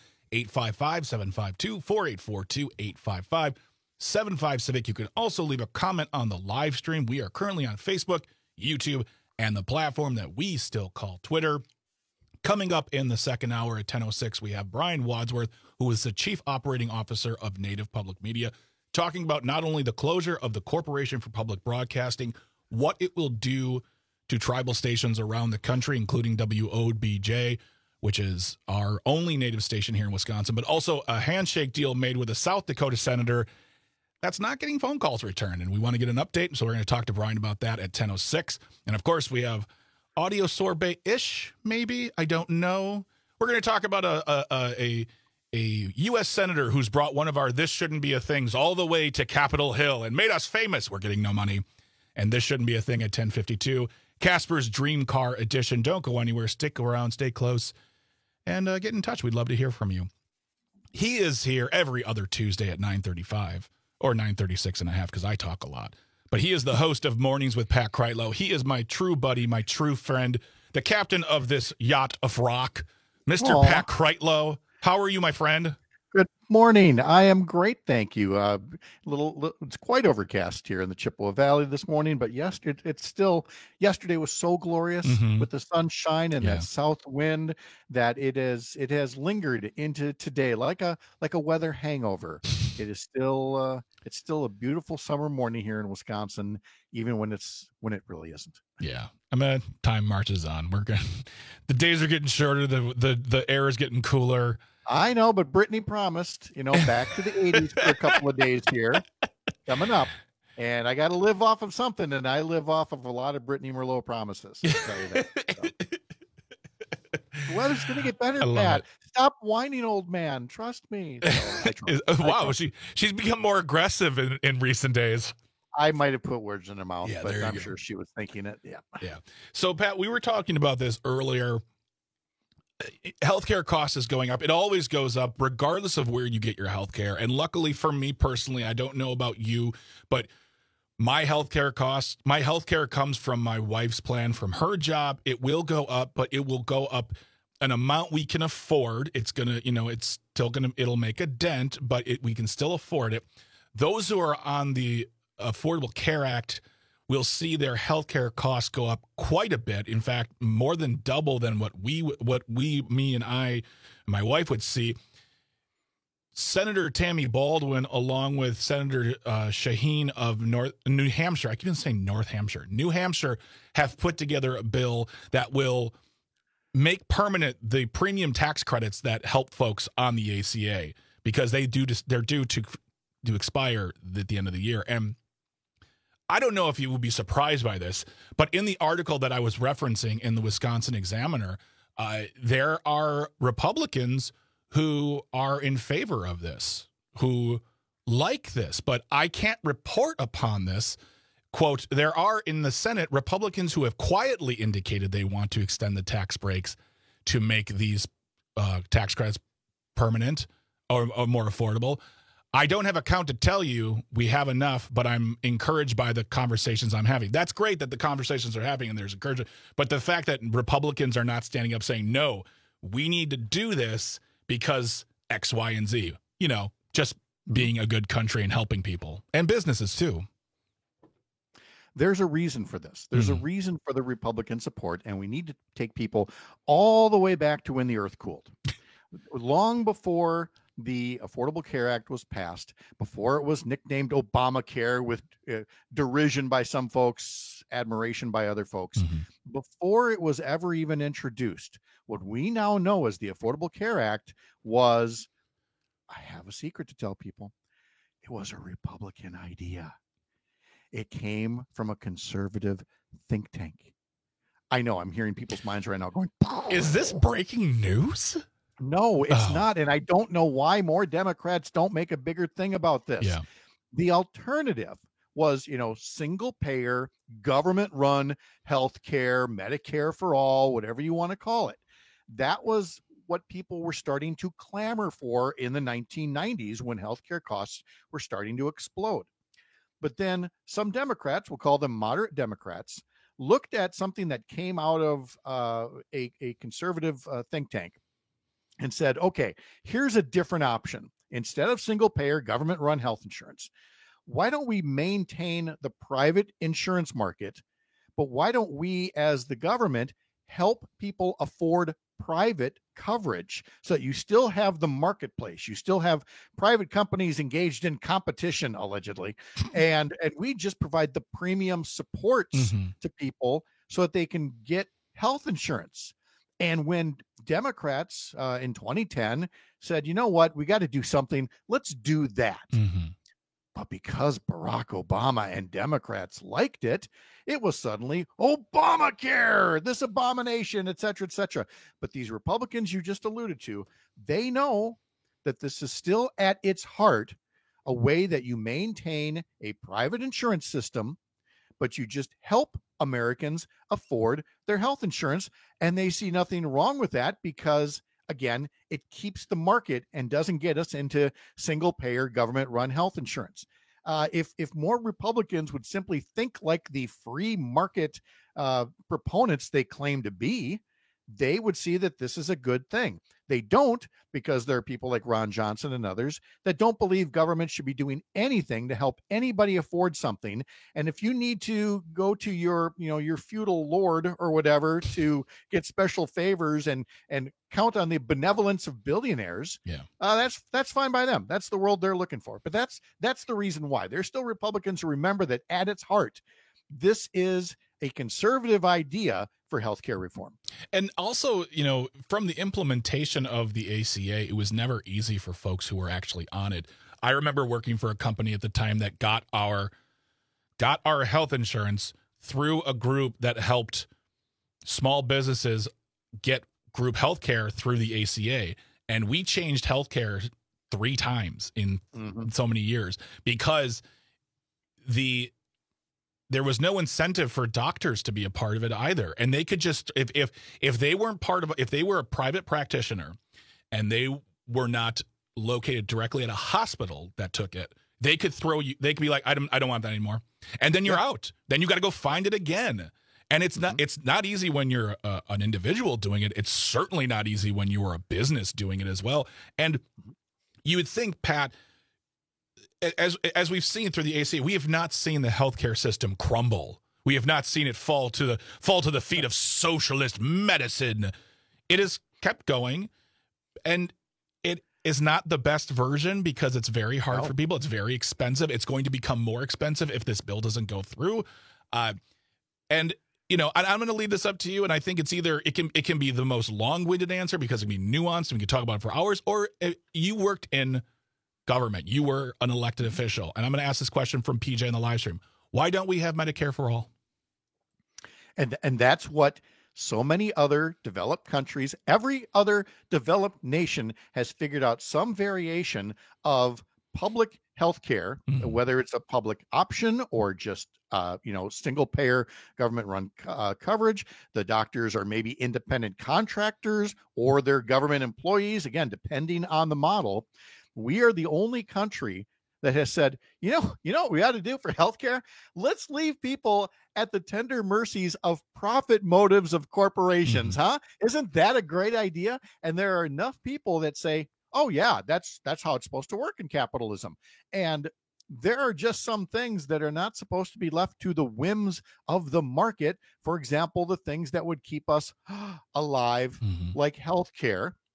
855-752-4842, 855-75-CIVIC. You can also leave a comment on the live stream. We are currently on Facebook, YouTube, and the platform that we still call Twitter. Coming up in the second hour at 10:06, we have Brian Wadsworth, who is the Chief Operating Officer of Native Public Media, talking about not only the closure of the Corporation for Public Broadcasting, what it will do to tribal stations around the country, including WOBJ, which is our only Native station here in Wisconsin, but also a handshake deal made with a South Dakota senator that's not getting phone calls returned. And we want to get an update, so we're going to talk to Brian about that at 10:06. And, of course, we have audio sorbet-ish, maybe. I don't know. We're going to talk about a U.S. senator who's brought one of our This Shouldn't Be a Things all the way to Capitol Hill and made us famous. We're getting no money. And This Shouldn't Be a Thing at 10:52. Casper's Dream Car Edition. Don't go anywhere. Stick around. Stay close. And get in touch. We'd love to hear from you. He is here every other Tuesday at 9:35 or 9:36 and a half because I talk a lot. But he is the host of Mornings with Pat Kreitlow. He is my true buddy, my true friend, the captain of this yacht of rock, Mr. Pat Kreitlow. How are you, my friend? Good morning. I am great, thank you. It's quite overcast here in the Chippewa Valley this morning, but yesterday was so glorious with the sunshine and that south wind that it has lingered into today like a weather hangover. It is still a beautiful summer morning here in Wisconsin, even when it really isn't. Yeah. Time marches on. The days are getting shorter, the air is getting cooler. I know, but Brittany promised, back to the 80s for a couple of days here coming up. And I got to live off of something, and I live off of a lot of Brittany Merlot promises. I'll tell you that. So. The weather's going to get better, Pat. Stop whining, old man. Trust me. Wow, she's become more aggressive in recent days. I might have put words in her mouth, but I'm sure she was thinking it. Yeah. So, Pat, we were talking about this earlier. Healthcare cost is going up. It always goes up regardless of where you get your healthcare. And luckily for me personally, I don't know about you, but my healthcare comes from my wife's plan from her job. It will go up, but it will go up an amount we can afford. It's going to, it'll make a dent, but we can still afford it. Those who are on the Affordable Care Act will see their healthcare costs go up quite a bit. In fact, more than double than what me and my wife would see. Senator Tammy Baldwin, along with Senator Shaheen of New Hampshire, I keep on saying North Hampshire, New Hampshire, have put together a bill that will make permanent the premium tax credits that help folks on the ACA because they're due to expire at the end of the year. And I don't know if you will be surprised by this, but in the article that I was referencing in the Wisconsin Examiner, there are Republicans who are in favor of this, who like this, but I can't report upon this. Quote, there are in the Senate Republicans who have quietly indicated they want to extend the tax breaks to make these tax credits permanent or more affordable. I don't have a count to tell you we have enough, but I'm encouraged by the conversations I'm having. That's great that the conversations are happening and there's encouragement. But the fact that Republicans are not standing up saying, no, we need to do this because X, Y, and Z, just being a good country and helping people and businesses too. There's a reason for this. There's a reason for the Republican support, and we need to take people all the way back to when the earth cooled. Long before the Affordable Care Act was passed, before it was nicknamed Obamacare with derision by some folks, admiration by other folks, before it was ever even introduced, what we now know as the Affordable Care Act was, I have a secret to tell people, it was a Republican idea. It came from a conservative think tank. I know I'm hearing people's minds right now going, is this breaking news? No, it's not. And I don't know why more Democrats don't make a bigger thing about this. Yeah. The alternative was, single payer, government run healthcare, Medicare for all, whatever you want to call it. That was what people were starting to clamor for in the 1990s when healthcare costs were starting to explode. But then some Democrats, we'll call them moderate Democrats, looked at something that came out of a conservative think tank and said, okay, here's a different option. Instead of single payer government run health insurance, why don't we maintain the private insurance market, but why don't we as the government help people afford private coverage so that you still have the marketplace, you still have private companies engaged in competition, allegedly, and we just provide the premium supports to people so that they can get health insurance. And when Democrats in 2010 said, you know what, we got to do something, let's do that. But because Barack Obama and Democrats liked it, it was suddenly Obamacare, this abomination, et cetera, et cetera. But these Republicans you just alluded to, they know that this is still at its heart a way that you maintain a private insurance system, but you just help Americans afford their health insurance. And they see nothing wrong with that because, again, it keeps the market and doesn't get us into single payer government run health insurance. If more Republicans would simply think like the free market proponents they claim to be, they would see that this is a good thing. They don't, because there are people like Ron Johnson and others that don't believe government should be doing anything to help anybody afford something. And if you need to go to your feudal lord or whatever to get special favors and count on the benevolence of billionaires, that's fine by them. That's the world they're looking for. But that's the reason why. There's still Republicans who remember that at its heart, this is a conservative idea for healthcare reform. And also, from the implementation of the ACA, it was never easy for folks who were actually on it. I remember working for a company at the time that got our health insurance through a group that helped small businesses get group healthcare through the ACA. And we changed healthcare 3 times in so many years because there was no incentive for doctors to be a part of it either. And they could just, if they weren't part of, if they were a private practitioner and they were not located directly at a hospital that took it, they could they could be like, I don't want that anymore. And then you're out. Then you got to go find it again. And it's not easy when you're an individual doing it. It's certainly not easy when you are a business doing it as well. And you would think, Pat, as we've seen through the ACA, we have not seen the healthcare system crumble. We have not seen it fall to the feet of socialist medicine. It has kept going, and it is not the best version because it's very hard for people. It's very expensive. It's going to become more expensive if this bill doesn't go through. And I'm going to leave this up to you. And I think it's either it can be the most long-winded answer because it can be nuanced and we can talk about it for hours, or you worked in government. You were an elected official. And I'm going to ask this question from PJ in the live stream. Why don't we have Medicare for all? And that's what so many other developed countries, every other developed nation has figured out some variation of public health care, whether it's a public option or just, single payer government run coverage. The doctors are maybe independent contractors or they're government employees, again, depending on the model. We are the only country that has said, what we ought to do for healthcare? Let's leave people at the tender mercies of profit motives of corporations, huh? Isn't that a great idea? And there are enough people that say, oh yeah, that's how it's supposed to work in capitalism. And there are just some things that are not supposed to be left to the whims of the market. For example, the things that would keep us alive, like healthcare.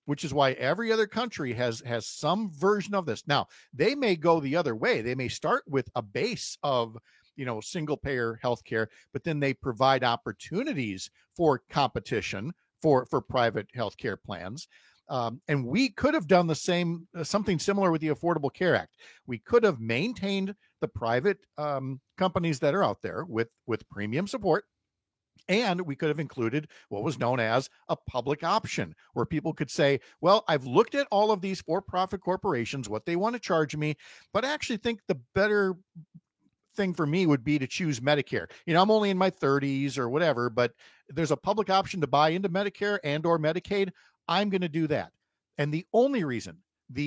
which is why every other country has some version of this. Now, they may go the other way. They may start with a base of, single payer healthcare, but then they provide opportunities for competition for private healthcare plans. And we could have done the same, something similar with the Affordable Care Act. We could have maintained the private companies that are out there with premium support. And we could have included what was known as a public option, where people could say, well, I've looked at all of these for-profit corporations, what they want to charge me, but I actually think the better thing for me would be to choose Medicare. I'm only in my 30s or whatever, but there's a public option to buy into Medicare and or Medicaid. I'm going to do that. And the only reason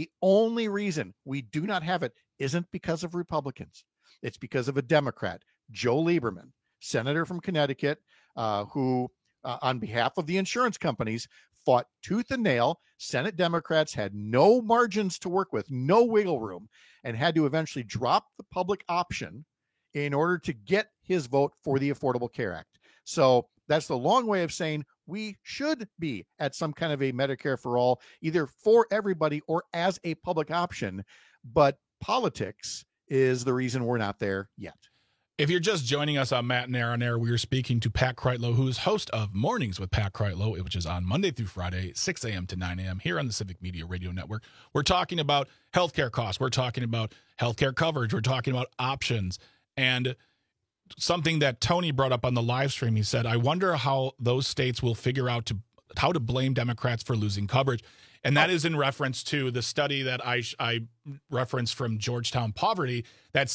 we do not have it isn't because of Republicans. It's because of a Democrat, Joe Lieberman, senator from Connecticut, who, on behalf of the insurance companies, fought tooth and nail. Senate Democrats had no margins to work with, no wiggle room, and had to eventually drop the public option in order to get his vote for the Affordable Care Act. So that's the long way of saying we should be at some kind of a Medicare for all, either for everybody or as a public option. But politics is the reason we're not there yet. If you're just joining us on Matt and Aaron on Air, we are speaking to Pat Kreitlow, who is host of Mornings with Pat Kreitlow, which is on Monday through Friday, 6 a.m. to 9 a.m. here on the Civic Media Radio Network. We're talking about healthcare costs. We're talking about healthcare coverage. We're talking about options. And something that Tony brought up on the live stream, he said, I wonder how those states will figure out how to blame Democrats for losing coverage. And that is in reference to the study that I referenced from Georgetown Poverty that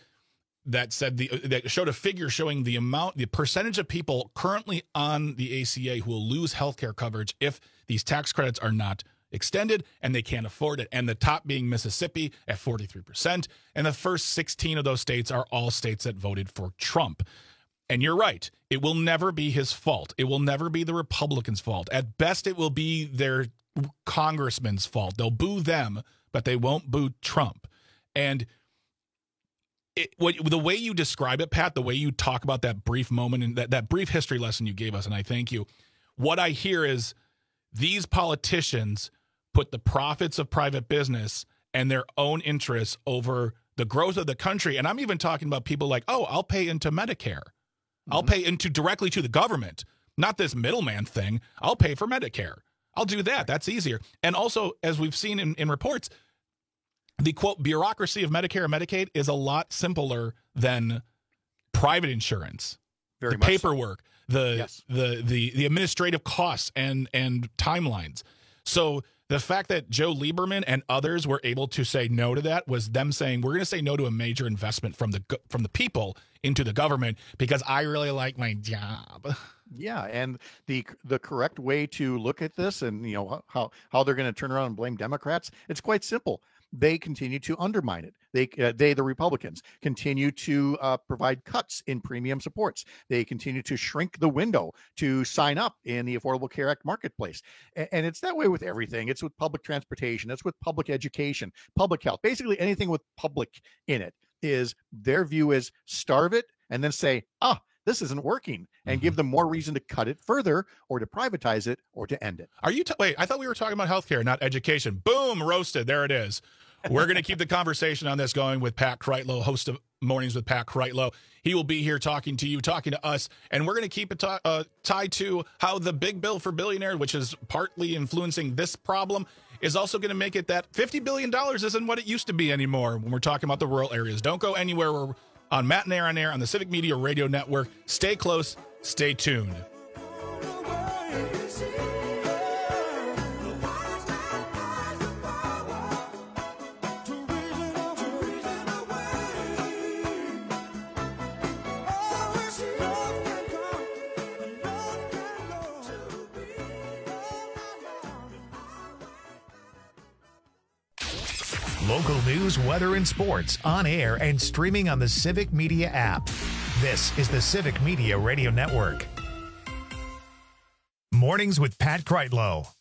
showed a figure showing the percentage of people currently on the ACA who will lose healthcare coverage if these tax credits are not extended and they can't afford it. And the top being Mississippi at 43%. And the first 16 of those states are all states that voted for Trump. And you're right. It will never be his fault. It will never be the Republicans' fault. At best, it will be their congressman's fault. They'll boo them, but they won't boo Trump. And the way you describe it, Pat, the way you talk about that brief moment and that brief history lesson you gave us, and I thank you, what I hear is these politicians put the profits of private business and their own interests over the growth of the country. And I'm even talking about people like, I'll pay into Medicare. I'll pay into directly to the government, not this middleman thing. I'll pay for Medicare. I'll do that. That's easier. And also, as we've seen in reports, the, quote, bureaucracy of Medicare and Medicaid is a lot simpler than private insurance. Very the much paperwork, so. the administrative costs and timelines. So the fact that Joe Lieberman and others were able to say no to that was them saying, we're going to say no to a major investment from the people into the government because I really like my job. Yeah, and the correct way to look at this and how they're going to turn around and blame Democrats, it's quite simple. They continue to undermine it. The Republicans, continue to provide cuts in premium supports. They continue to shrink the window to sign up in the Affordable Care Act marketplace. And it's that way with everything. It's with public transportation. It's with public education, public health. Basically anything with public in it is their view is starve it and then say, this isn't working, and give them more reason to cut it further or to privatize it or to end it. Wait, I thought we were talking about healthcare, not education. Boom, roasted. There it is. We're going to keep the conversation on this going with Pat Kreitlow, host of Mornings with Pat Kreitlow. He will be here talking to you, talking to us, and we're going to keep it tied to how the big bill for billionaires, which is partly influencing this problem, is also going to make it that $50 billion isn't what it used to be anymore when we're talking about the rural areas. Don't go anywhere. We're on Matt and Aaron on Air on the Civic Media Radio Network. Stay close. Stay tuned. Local news, weather, and sports on air and streaming on the Civic Media app. This is the Civic Media Radio Network. Mornings with Pat Kreitlow.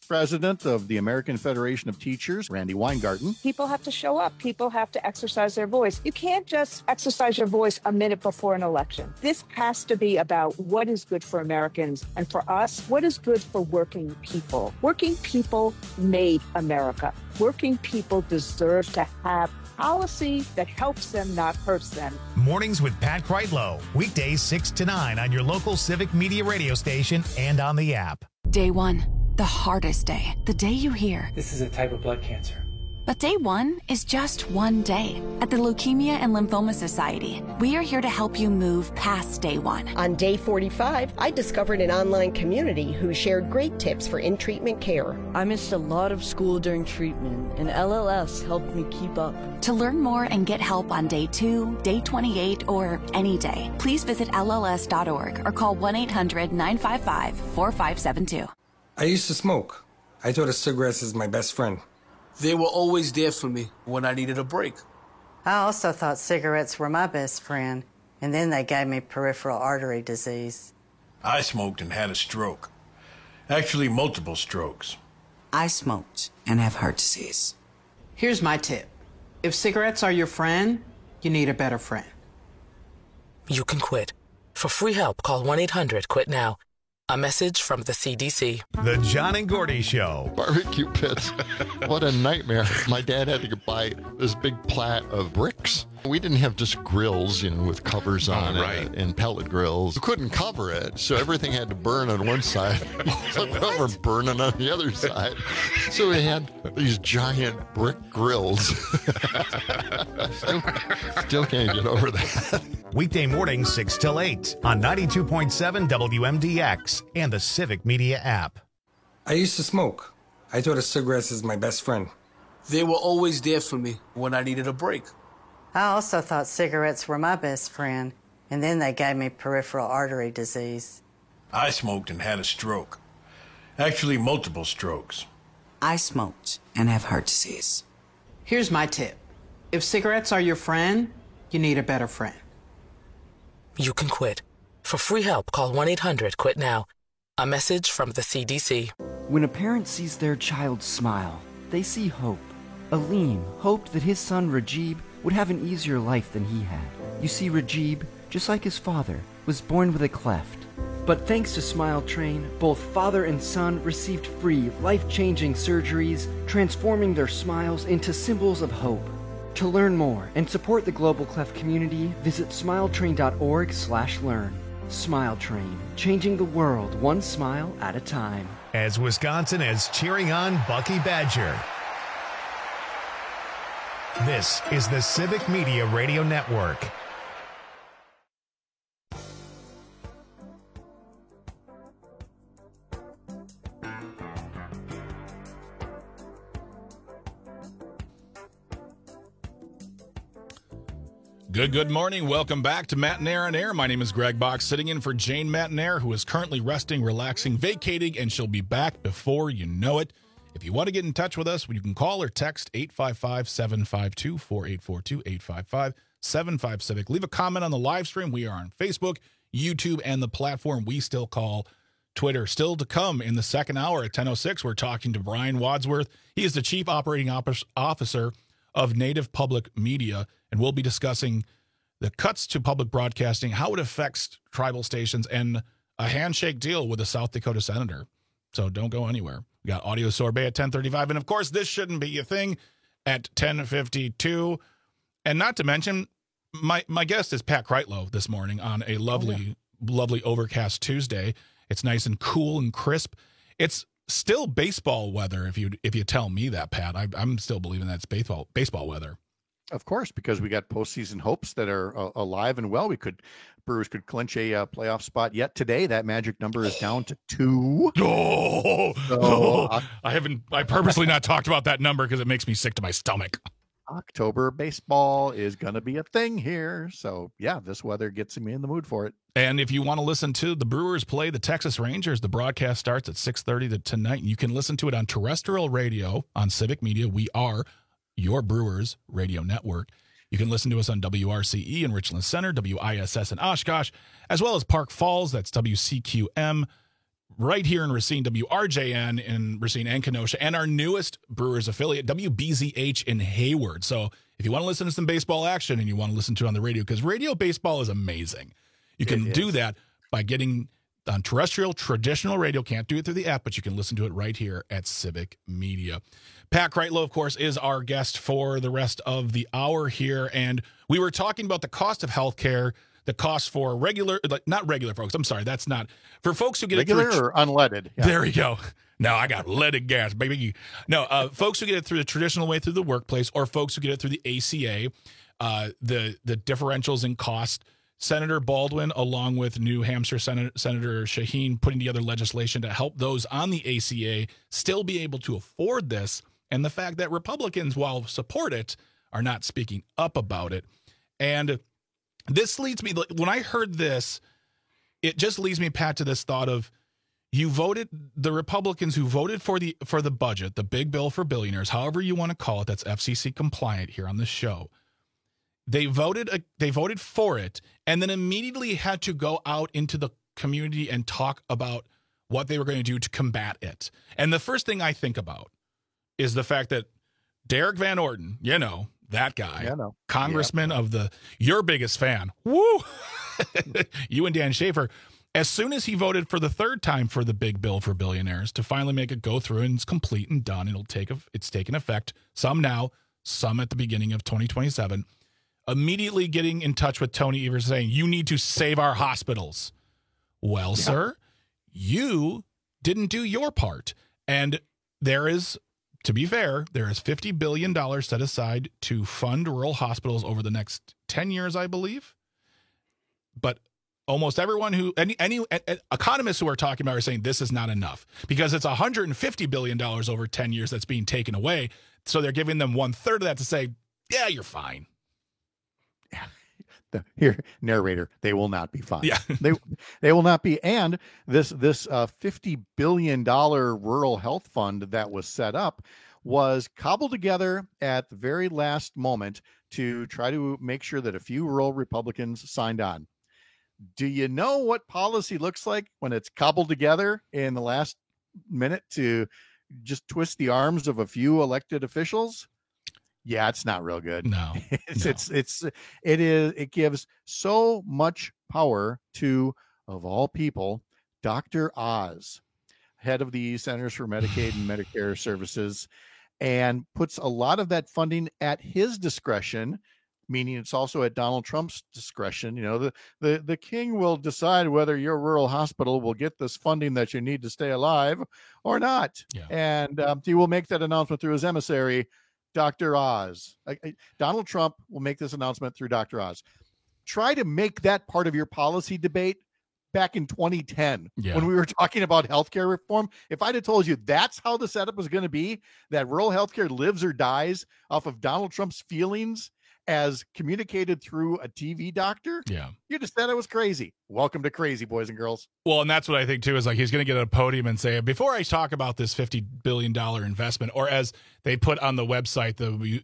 President of the American Federation of Teachers, Randy Weingarten. People have to show up. People have to exercise their voice. You can't just exercise your voice a minute before an election. This has to be about what is good for Americans, and for us, what is good for working people. Working people made America. Working people deserve to have policy that helps them, not hurts them. Mornings with Pat Kreitlow. Weekdays 6 to 9 on your local Civic Media radio station and on the app. Day one, the hardest day. The day you hear, "This is a type of blood cancer." But day one is just one day. At the Leukemia and Lymphoma Society, we are here to help you move past day one. On day 45, I discovered an online community who shared great tips for in-treatment care. I missed a lot of school during treatment, and LLS helped me keep up. To learn more and get help on day 2, day 28, or any day, please visit LLS.org or call 1-800-955-4572. I used to smoke. I thought of cigarettes as my best friend. They were always there for me when I needed a break. I also thought cigarettes were my best friend, and then they gave me peripheral artery disease. I smoked and had a stroke. Actually, multiple strokes. I smoked and have heart disease. Here's my tip. If cigarettes are your friend, you need a better friend. You can quit. For free help, call 1-800-QUIT-NOW. A message from the CDC. The John and Gordy Show. Barbecue pits. What a nightmare. My dad had to buy this big plat of bricks. We didn't have just grills, with covers on it and pellet grills. We couldn't cover it, so everything had to burn on one side. Over burning on the other side. So we had these giant brick grills. Still can't get over that. Weekday mornings 6 till 8 on 92.7 WMDX and the Civic Media app. I used to smoke. I thought of cigarettes as my best friend. They were always there for me when I needed a break. I also thought cigarettes were my best friend, and then they gave me peripheral artery disease. I smoked and had a stroke. Actually, multiple strokes. I smoked and have heart disease. Here's my tip. If cigarettes are your friend, you need a better friend. You can quit. For free help, call 1-800-QUIT-NOW. A message from the CDC. When a parent sees their child smile, they see hope. Aleem hoped that his son Rajib would have an easier life than he had. You see, Rajib, just like his father, was born with a cleft. But thanks to Smile Train, both father and son received free, life-changing surgeries, transforming their smiles into symbols of hope. To learn more and support the Global Cleft community, visit smiletrain.org/learn. Smile Train, changing the world one smile at a time. As Wisconsin is cheering on Bucky Badger. This is the Civic Media Radio Network. Good morning. Welcome back to Matt and Air on Air. My name is Greg Box, sitting in for Jane Mattinair, who is currently resting, relaxing, vacating, and she'll be back before you know it. If you want to get in touch with us, you can call or text 855-752-4842, 855-75-CIVIC. Leave a comment on the live stream. We are on Facebook, YouTube, and the platform we still call Twitter. Still to come in the second hour at 10:06, we're talking to Brian Wadsworth. He is the Chief Operating Officer of Native Public Media, and we'll be discussing the cuts to public broadcasting, how it affects tribal stations, and a handshake deal with a South Dakota senator. So don't go anywhere. We got Audio Sorbet at 10:35, and of course, this shouldn't be a thing at 10:52. And not to mention, my guest is Pat Kreitlow this morning on a lovely overcast Tuesday. It's nice and cool and crisp. It's still baseball weather, if you tell me that, Pat. I'm still believing that's baseball weather. Of course, because we got postseason hopes that are alive and well. Brewers could clinch a playoff spot yet today. That magic number is down to 2. I purposely not talked about that number because it makes me sick to my stomach. October baseball is going to be a thing here. So, yeah, this weather gets me in the mood for it. And if you want to listen to the Brewers play the Texas Rangers, the broadcast starts at 6:30 tonight. You can listen to it on terrestrial radio on Civic Media. We are your Brewers radio network. You can listen to us on WRCE in Richland Center, WISS in Oshkosh, as well as Park Falls. That's WCQM right here in Racine, WRJN in Racine and Kenosha, and our newest Brewers affiliate, WBZH in Hayward. So if you want to listen to some baseball action and you want to listen to it on the radio, because radio baseball is amazing, you can do that by getting on terrestrial, traditional radio. Can't do it through the app, but you can listen to it right here at Civic Media. Pat Kreitlow, of course, is our guest for the rest of the hour here, and we were talking about the cost of healthcare, the cost for regular, not regular folks. I'm sorry, that's not for folks who get regular it through or unleaded. Yeah. There we go. No, I got leaded gas, baby. No, folks who get it through the traditional way through the workplace, or folks who get it through the ACA, the differentials in cost. Senator Baldwin, along with New Hampshire Senator Shaheen, putting together legislation to help those on the ACA still be able to afford this. And the fact that Republicans, while support it, are not speaking up about it. And this leads me, when I heard this, it just leads me, Pat, to this thought of, you voted, the Republicans who voted for the budget, the big bill for billionaires, however you want to call it, that's FCC compliant here on this show. They voted for it, and then immediately had to go out into the community and talk about what they were going to do to combat it. And the first thing I think about is the fact that Derek Van Orton, that guy, congressman of your biggest fan, woo, you and Dan Schaefer, as soon as he voted for the third time for the big bill for billionaires to finally make it go through and it's complete and done, it's taken effect, some now, some at the beginning of 2027, immediately getting in touch with Tony Evers saying, you need to save our hospitals. Well, sir, you didn't do your part. And there is, to be fair, there is $50 billion set aside to fund rural hospitals over the next 10 years, I believe. But almost everyone any economists who are talking about are saying this is not enough because it's $150 billion over 10 years that's being taken away. So they're giving them 1/3 of that to say, yeah, you're fine. Here, narrator, they will not be fine. Yeah. they will not be. And this $50 billion rural health fund that was set up was cobbled together at the very last moment to try to make sure that a few rural Republicans signed on. Do you know what policy looks like when it's cobbled together in the last minute to just twist the arms of a few elected officials? Yeah, it's not real good. No, it gives so much power to, of all people, Dr. Oz, head of the Centers for Medicaid and Medicare Services, and puts a lot of that funding at his discretion, meaning it's also at Donald Trump's discretion. The king will decide whether your rural hospital will get this funding that you need to stay alive or not. Yeah. And he will make that announcement through his emissary, Dr. Oz. Donald Trump will make this announcement through Dr. Oz. Try to make that part of your policy debate back in 2010 when we were talking about healthcare reform. If I'd have told you that's how the setup was going to be, that rural healthcare lives or dies off of Donald Trump's feelings as communicated through a TV doctor, you just said it was crazy. Welcome to crazy, boys and girls. Well, and that's what I think too, is like he's going to get at a podium and say, before I talk about this $50 billion investment, or as they put on the website,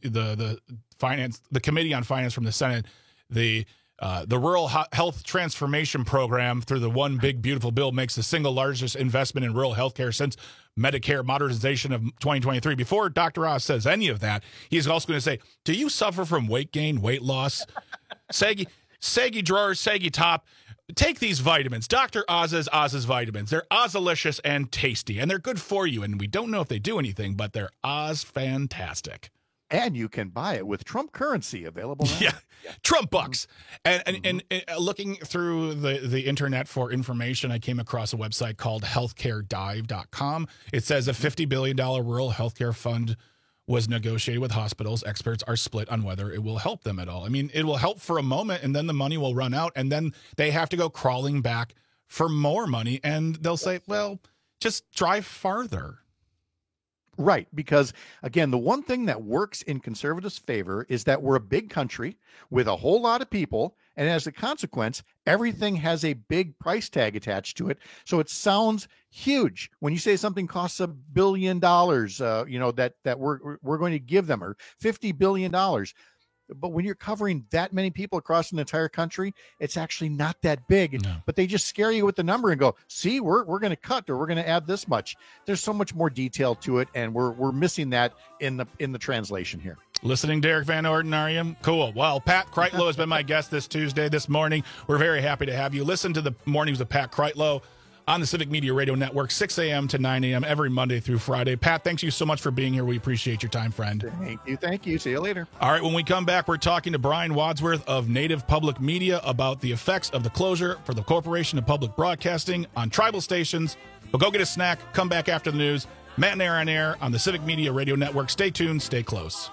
the Committee on Finance from the Senate, the Rural Health Transformation Program through the One Big Beautiful Bill makes the single largest investment in rural health care since Medicare modernization of 2023. Before Dr. Oz says any of that, he's also going to say, do you suffer from weight gain, weight loss, saggy drawers, saggy top? Take these vitamins, Dr. Oz's vitamins. They're Ozalicious and tasty, and they're good for you. And we don't know if they do anything, but they're Oz fantastic. And you can buy it with Trump currency available now. Yeah, Trump bucks. And looking through the internet for information, I came across a website called healthcaredive.com. It says a $50 billion rural healthcare fund was negotiated with hospitals. Experts are split on whether it will help them at all. I mean, it will help for a moment, and then the money will run out, and then they have to go crawling back for more money, and they'll say, well, just drive farther. Right, because again, the one thing that works in conservatives' favor is that we're a big country with a whole lot of people, and as a consequence, everything has a big price tag attached to it. So it sounds huge when you say something costs $1 billion, that we're going to give them, or $50 billion. But when you're covering that many people across an entire country, it's actually not that big. No. But they just scare you with the number and go, see, we're going to cut or we're going to add this much. There's so much more detail to it, and we're missing that in the translation here. Listening, Derek Van Orden, are you? Cool. Well, Pat Kreitlow has been my guest this morning. We're very happy to have you. Listen to the Mornings with Pat Kreitlow on the Civic Media Radio Network, 6 a.m. to 9 a.m. every Monday through Friday. Pat, thanks you so much for being here. We appreciate your time, friend. Thank you. See you later. All right, when we come back, we're talking to Brian Wadsworth of Native Public Media about the effects of the closure for the Corporation of Public Broadcasting on tribal stations. But go get a snack. Come back after the news. Matt and Aaron on air on the Civic Media Radio Network. Stay tuned. Stay close.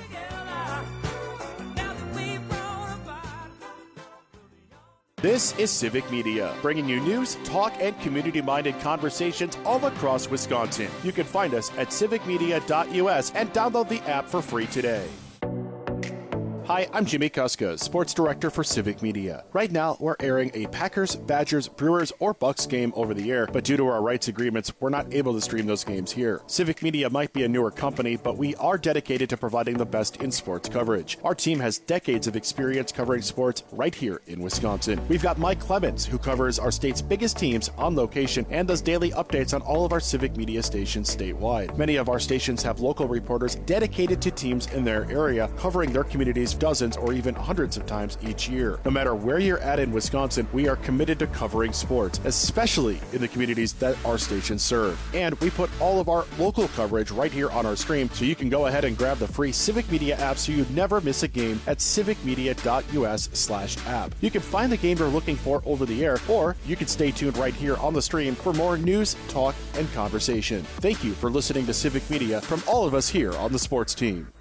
This is Civic Media, bringing you news, talk, and community-minded conversations all across Wisconsin. You can find us at civicmedia.us and download the app for free today. Hi, I'm Jimmy Kuska, Sports Director for Civic Media. Right now, we're airing a Packers, Badgers, Brewers, or Bucks game over the air, but due to our rights agreements, we're not able to stream those games here. Civic Media might be a newer company, but we are dedicated to providing the best in sports coverage. Our team has decades of experience covering sports right here in Wisconsin. We've got Mike Clemens, who covers our state's biggest teams on location and does daily updates on all of our Civic Media stations statewide. Many of our stations have local reporters dedicated to teams in their area, covering their communities dozens or even hundreds of times each year. No matter where you're at in Wisconsin, we are committed to covering sports, especially in the communities that our stations serve. And we put all of our local coverage right here on our stream, so you can go ahead and grab the free Civic Media app so you never miss a game at civicmedia.us/app. You can find the game you're looking for over the air, or you can stay tuned right here on the stream for more news, talk, and conversation. Thank you for listening to Civic Media from all of us here on the sports team.